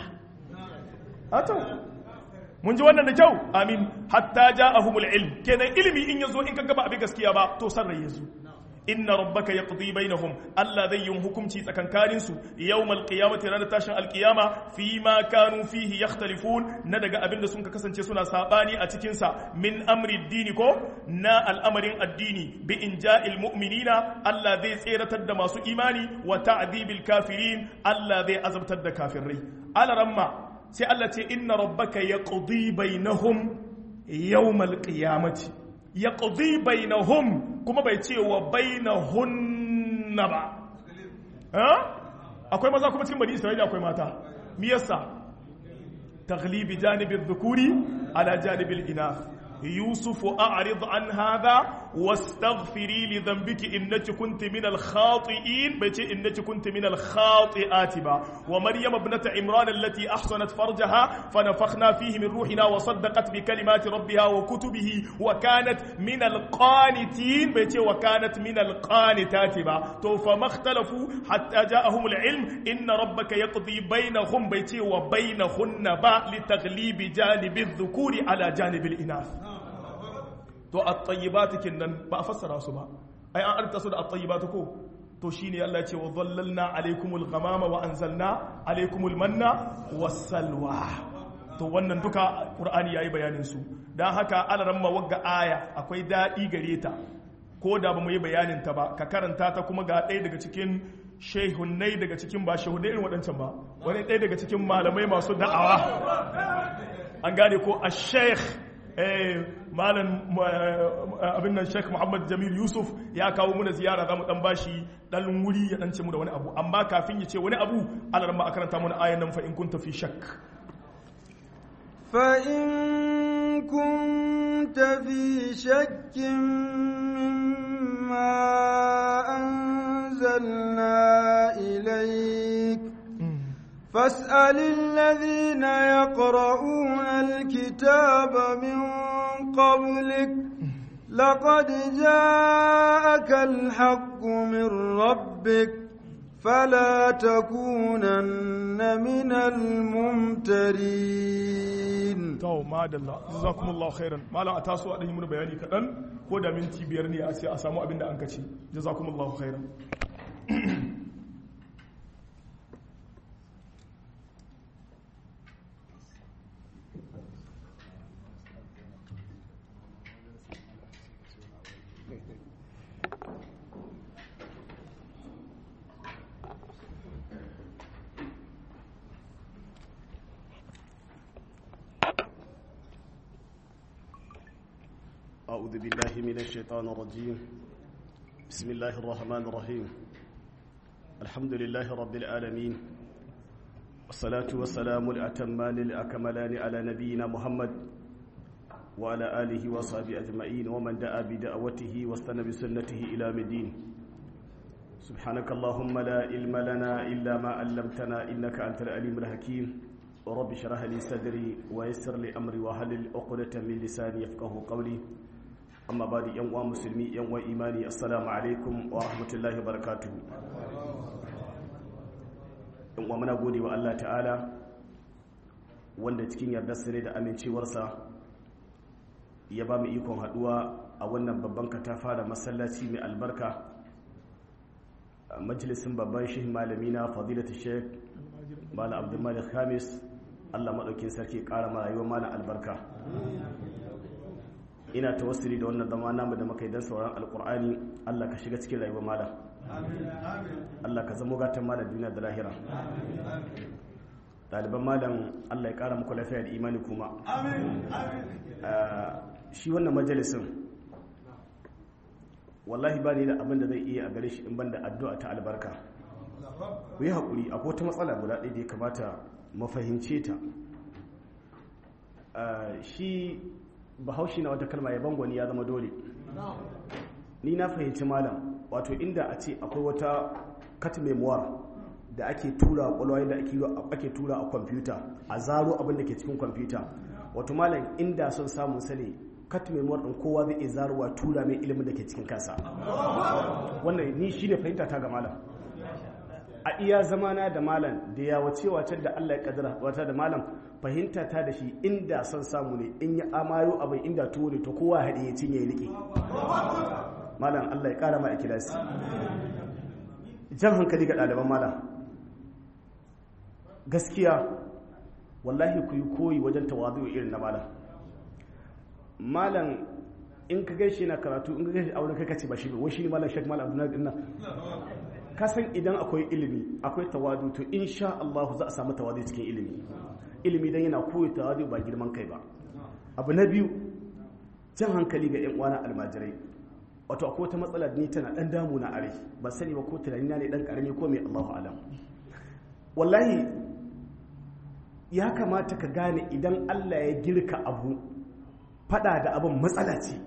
mun ji wannan da kyau amin hatta ja'ahumul ilm kenan ilimi in yazo in kaga ba abin gaskiya ba to san rai yazo inna rabbaka yaqdi bainahum alla zai yin hukunci tsakankanin su yawmal qiyamati ranar tashin alqiyama fi ma kanu fihi yakhtalifun na daga abin da sun ka kasance suna sabani a cikin sa min amri dini ko na al'amarin addini bi inja'il mu'minina alla zai tseratar da masu imani wa ta'dibil kafirin alla zai azabtar da kafirai alaramma sai Allah ce inna rabbaka yaqdi bainahum yawmal qiyamati yaqdi bainahum kuma bai ce wa bainahunna ba ha akwai maza kuma cikin bani Isra'ila akwai mata me yasa taghlibi janibi dhukuri ala janibi al-inath يوسف أعرض عن هذا واستغفري لذنبك إنك كنت من الخاطئين بيتي إنك كنت من الخاطئات با ومريم ابنة عمران التي أحصنت فرجها فنفخنا فيه من روحنا وصدقت بكلمات ربها وكتبه وكانت من القانتين بيتي وكانت من القانتات با فما اختلفوا حتى جاءهم العلم إن ربك يقضي بينهم بيتي وبينهن با لتغليب جانب الذكور على جانب الإناث to at-tayyibatu kinnan ba a fassara su ba ai an arta su da at-tayyibatu ko to shine Allah ya ce wa dhallalna alaykumul ghamama wa anzalna alaykumul manna was-salwa to wannan duka Qur'ani yayi bayanin su dan haka alaramma wagga aya akwai dadi gare ta ko da ba mu yi bayanin ta ba ka karanta ta kuma ga ɗaya daga cikin shehunnai daga cikin ba shehunnai irin waɗancan ba wani ɗaya daga cikin malamai masu da'awa an gane ko a sheikh malam abin nan sheikh Muhammad Jamil Yusuf ya kawo muna ziyara za mu ɗan bashi ɗan wuri ya ɗan ce mu da wani abu amma kafin ya ce wani abu alarma a karanta mana ayan nan fa in kunta fi shakk fa in kunta fi shakkin mimma أنزلنا إليك فاسأل الذين يقرؤون الكتاب من قبلك لقد جاءك الحق من ربك فلا تكونن من الممترين to madalla jazakumullahu khairan malam a taso a dan yi mun bayani kadan ko da minti biyar ne a sai a samu abin da an kace jazakumullahu khairan أعوذ بالله من الشيطان الرجيم بسم الله الرحمن الرحيم الحمد لله رب العالمين والصلاة والسلام الأتمان الأكملان على نبينا محمد وعلى آله وصحبه أجمعين ومن دعا بدعوته واستنى بسنته إلى مدين سبحانك اللهم لا علم لنا إلا ما علمتنا إنك أنت العليم الحكيم ورب اشرح لي صدري ويسر لي أمري واحلل عقدة من لساني يفقهوا قولي amma ba da yan uwa musulmi yan uwa imani assalamu alaikum wa rahmatullahi wa barakatuhu yan uwa muna gode wa Allah ta'ala wanda cikin yardarsa ne da amincewarsa ya ba mu ikon haduwa a wannan babban katafa da masallaci mai albarka majalisin babban shehin malami na fadilatu sheikh malam abdul malik khamis Allah madaukin sarki kara ma rayuwar malam albarka ina tawassuli da wannan zama namu da muka yi don sauran alkur'ani Allah ka shiga cikin rayuwar malam Allah ka zama gatan malam duniya da lahira ɗaliban malam Allah ya ƙara muku lafiya da imani kuma shi wannan majalisin wallahi ba ni da abin da zai iya a gare shi in ban da addu'a ta albarka ku yi haƙuri akwai wata matsala guda ɗaya da ya kamata mafahimce ta shi bahaushe na wata kalma ya bangwani ya zama dole ni na fahimci malam wato inda a ce akwai wata cut memoir da ake tura kwalwa da ake tura a kwamfuta a zaro abin da ke cikin kwamfuta wato malam inda son samun sani cut memoir din kowa zai iya zarowa tura mai ilimin da ke cikin kansa wannan ni shine fahimta ta ga malam a iya zamana da malam da ya wace wacce da Allah ya kaddara wata da malam fahimta ta da shi inda son samu ne in ya amayo abin inda tuwo ne to kowa haɗe ya cinye ya riƙe malam Allah ya ƙara ma ikilasi jan hankali ga ɗaliban malam gaskiya wallahi ku yi koyi wajen tawazu irin na malam malam in ka gaishe na karatu in ka gaishe a wurin kai kace ba shi ba wai shi ne malam shek malam abdullahi dinnan ka san idan akwai ilimi akwai tawadu to insha Allah za a samu tawadu cikin ilimi ilimi dan yana koyi tawadu ba girman kai ba abu na biyu jan hankali ga ƴan uwana almajirai wato akwai wata matsala ni tana dan damu na are ba sani ba ko tunani na ne dan karami ko mai Allahu alam wallahi ya kamata ka gane idan Allah ya girka abu fada da abin matsala ce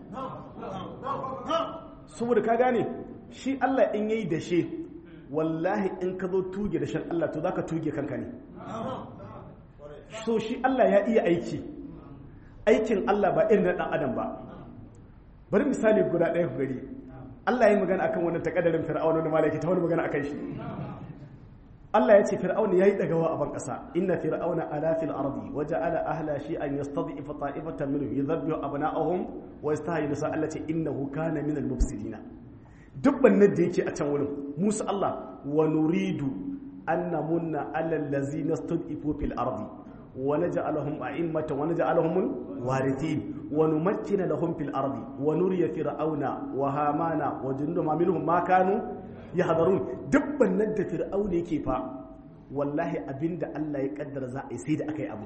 saboda ka gane shi Allah in yayi dashe wallahi in ka zo tuge da shan Allah to zaka tuge kanka ne so shi Allah ya iya aiki aikin Allah ba irin na dan adam ba bari misali guda ɗaya ku gari Allah ya yi magana akan wannan takaddarin fir'auna da malaki ta wani magana akan shi Allah ya ce fir'auna yayi dagawa a ban kasa inna fir'auna ala fil ardi wa ja'ala ahla shay'an yastad'ifu ta'ifatan minhum yadhbihu abna'ahum wa yastahyi nisa allati innahu kana minal mufsidin dubban nan da yake a can wurin Musa Allah wa nuridu an namunna alal ladzina stud'ifu fil ardi wa naj'alahum a'immatan wa naj'alahum warithin wa numakkina lahum fil ardi wa nuriya fir'auna wa hamana wa junduma minhum ma kanu yahdharun dubban nan da fir'auna yake fa wallahi abinda Allah ya kaddara za a yi sai da akai abu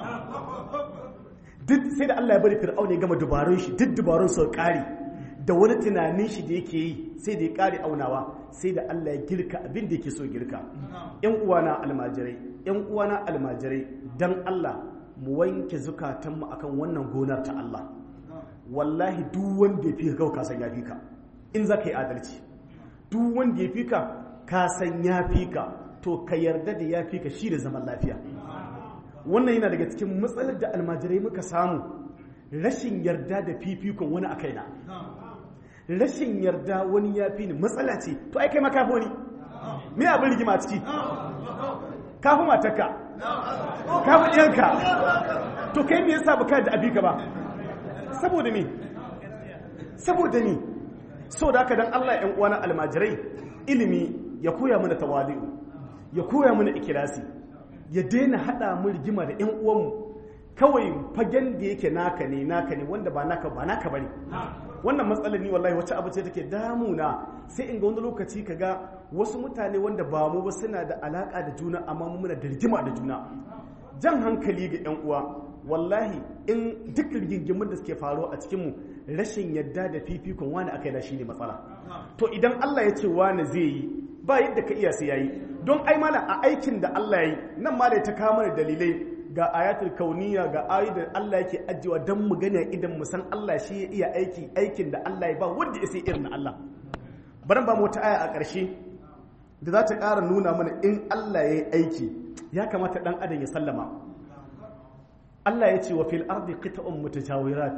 duk sai da Allah ya bari fir'auna ya gama dubarun shi duk dubarun su kare da wani tunanin shi da yake yi sai da ya kare aunawa sai da Allah ya girka abin da yake so girka ƴan uwana almajirai ƴan uwana almajirai dan Allah mu wanke zukatanmu akan wannan gonar ta Allah wallahi duk wanda ya fi ka ka san ya fi ka in zaka yi adalci duk wanda ya fi ka ka san ya fi ka to ka yarda da ya fi ka shi da zaman lafiya wannan yana daga cikin matsalar da almajirai muka samu rashin yarda da fifikon wani a kaina rashin yarda wani ya fi ni matsala ce to ai kai ma kafo ni me abin rigima ciki kafu matarka kafu ɗiyanka to kai me yasa baka da abika ba saboda me saboda ni so da haka dan Allah ƴan uwana almajirai ilimi ya koya mana tawali'u ya koya mana ikhlasi ya daina hada mu rigima da ƴan uwanmu kawai fagen da yake naka ne naka ne wanda ba naka ba naka bane wannan matsalar ni wallahi wacce abu ce take damuna sai in ga wani lokaci kaga wasu mutane wanda ba mu ba suna da alaka da juna amma mu muna da rigima da juna jan hankali ga ƴan uwa wallahi in duk rigingimin da suke faruwa a cikin mu rashin yadda da fifikon wani akai da shine matsala to idan Allah ya ce wani zai yi ba yadda ka iya sai yayi don ai mala a aikin da Allah yayi nan mala ta kawo mana dalilai ga ayatul kauniya ga ayoyi da Allah yake ajiyewa don mu gane idan mu san Allah shi ya iya aiki aikin da Allah ya ba wanda ya sai irin na Allah bari ba mu wata aya a ƙarshe da za ta ƙara nuna mana in Allah ya yi aiki ya kamata ɗan adam ya sallama Allah ya ce wa fil ardi qita'un mutajawirat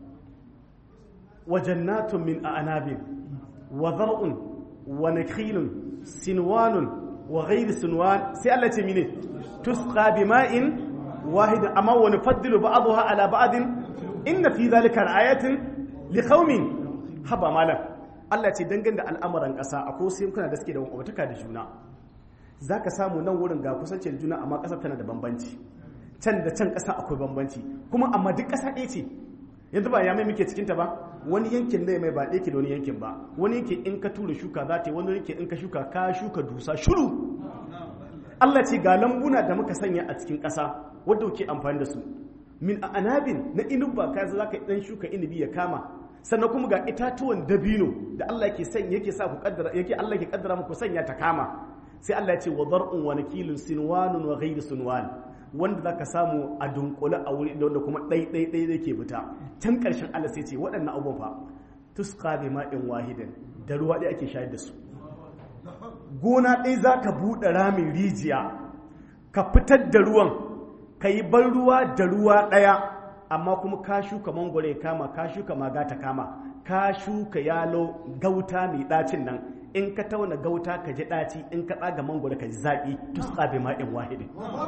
wa jannatun min a'nabin wa zar'un wa nakhilun sinwanun wa ghayr sinwan sai Allah ya ce mine tusqa bima'in واحد أما ونفضل بعضها على بعض إن في ذلك الآيات لقوم haba malam Allah ce dangane da al'amuran ƙasa akwai sai kuna da suke da wakataka da juna zaka samu nan wurin ga kusancin juna amma ƙasar tana da bambanci can da can ƙasa akwai bambanci kuma amma duk ƙasa ɗaya ce yanzu ba ya mai muke cikin ta ba wani yankin ne mai ba ɗaya ke da wani yankin ba wani yake in ka tura shuka za ta yi wani yake in ka shuka ka shuka dusa shuru Allah ce ga lambuna da muka sanya a cikin ƙasa wadda ke amfani da su min a anabin na inuba ka za ka dan shuka inibi ya kama sannan kuma ga itatuwan dabino da Allah yake sanya yake sa ku kaddara yake Allah yake kaddara muku sanya ta kama sai Allah ya ce wa dar'un wa nakilun sinwanun wa ghayr sinwan wanda zaka samu a dunkule a wuri da kuma dai dai dai yake fita can karshen Allah sai ce waɗannan abubuwan fa tusqa bi ma'in wahidin da ruwa ɗaya ake shayar da su gona ɗaya zaka buɗe ramin rijiya ka fitar da ruwan ka yi ban ruwa da ruwa ɗaya amma kuma ka shuka mangwaro ya kama ka shuka maga ta kama ka shuka yalo gauta mai ɗacin nan in ka tauna gauta ka ji ɗaci in ka tsaga mangwaro ka ji zaƙi tusqa bi ma'in wahidin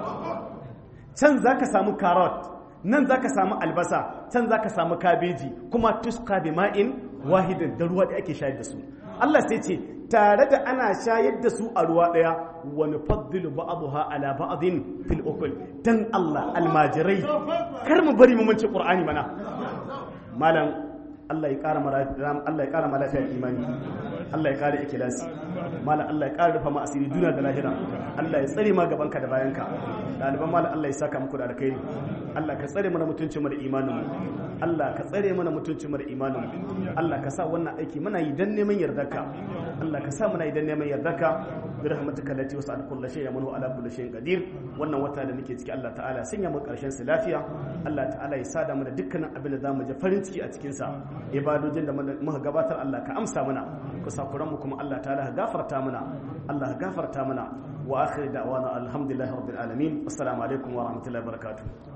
can za ka samu carrot nan za ka samu albasa can za ka samu kabeji kuma tusqa bi ma'in wahidin da ruwa da ake shayar da su Allah sai ce tare da ana shayar da su a ruwa ɗaya wani faddilu ba'aduha ala ba'adin fil ukul dan Allah almajirai kar mu bari mu mance Qur'ani mana malam Allah ya ƙara Allah ya ƙara malafiyar imani Allah ya ƙara ikhlasi malam Allah ya ƙara rufa ma asiri duniya da lahira Allah ya tsare ma gabanka da bayanka ɗaliban malam Allah ya saka muku da alkhairi Allah ka tsare mana mutuncin mu da imanin mu Allah ka tsare mana mutuncin mu da imanin mu Allah ka sa wannan aiki muna yi dan neman yardarka Allah ka sa muna yi dan neman yardarka bi rahmatika lati wasa'at kullu shay'in wa ala kulli shay'in qadir wannan wata da muke ciki Allah ta'ala sanya mu karshen sa lafiya Allah ta'ala ya sada mu da dukkanin abin da zamu ji farin ciki a cikin sa ibadojin da muka gabatar Allah ka amsa mana ku sakuran mu kuma Allah ta'ala ka gafarta mana Allah ka gafarta mana wa akhir da'wana alhamdulillahi rabbil alamin assalamu alaikum wa rahmatullahi wa barakatuh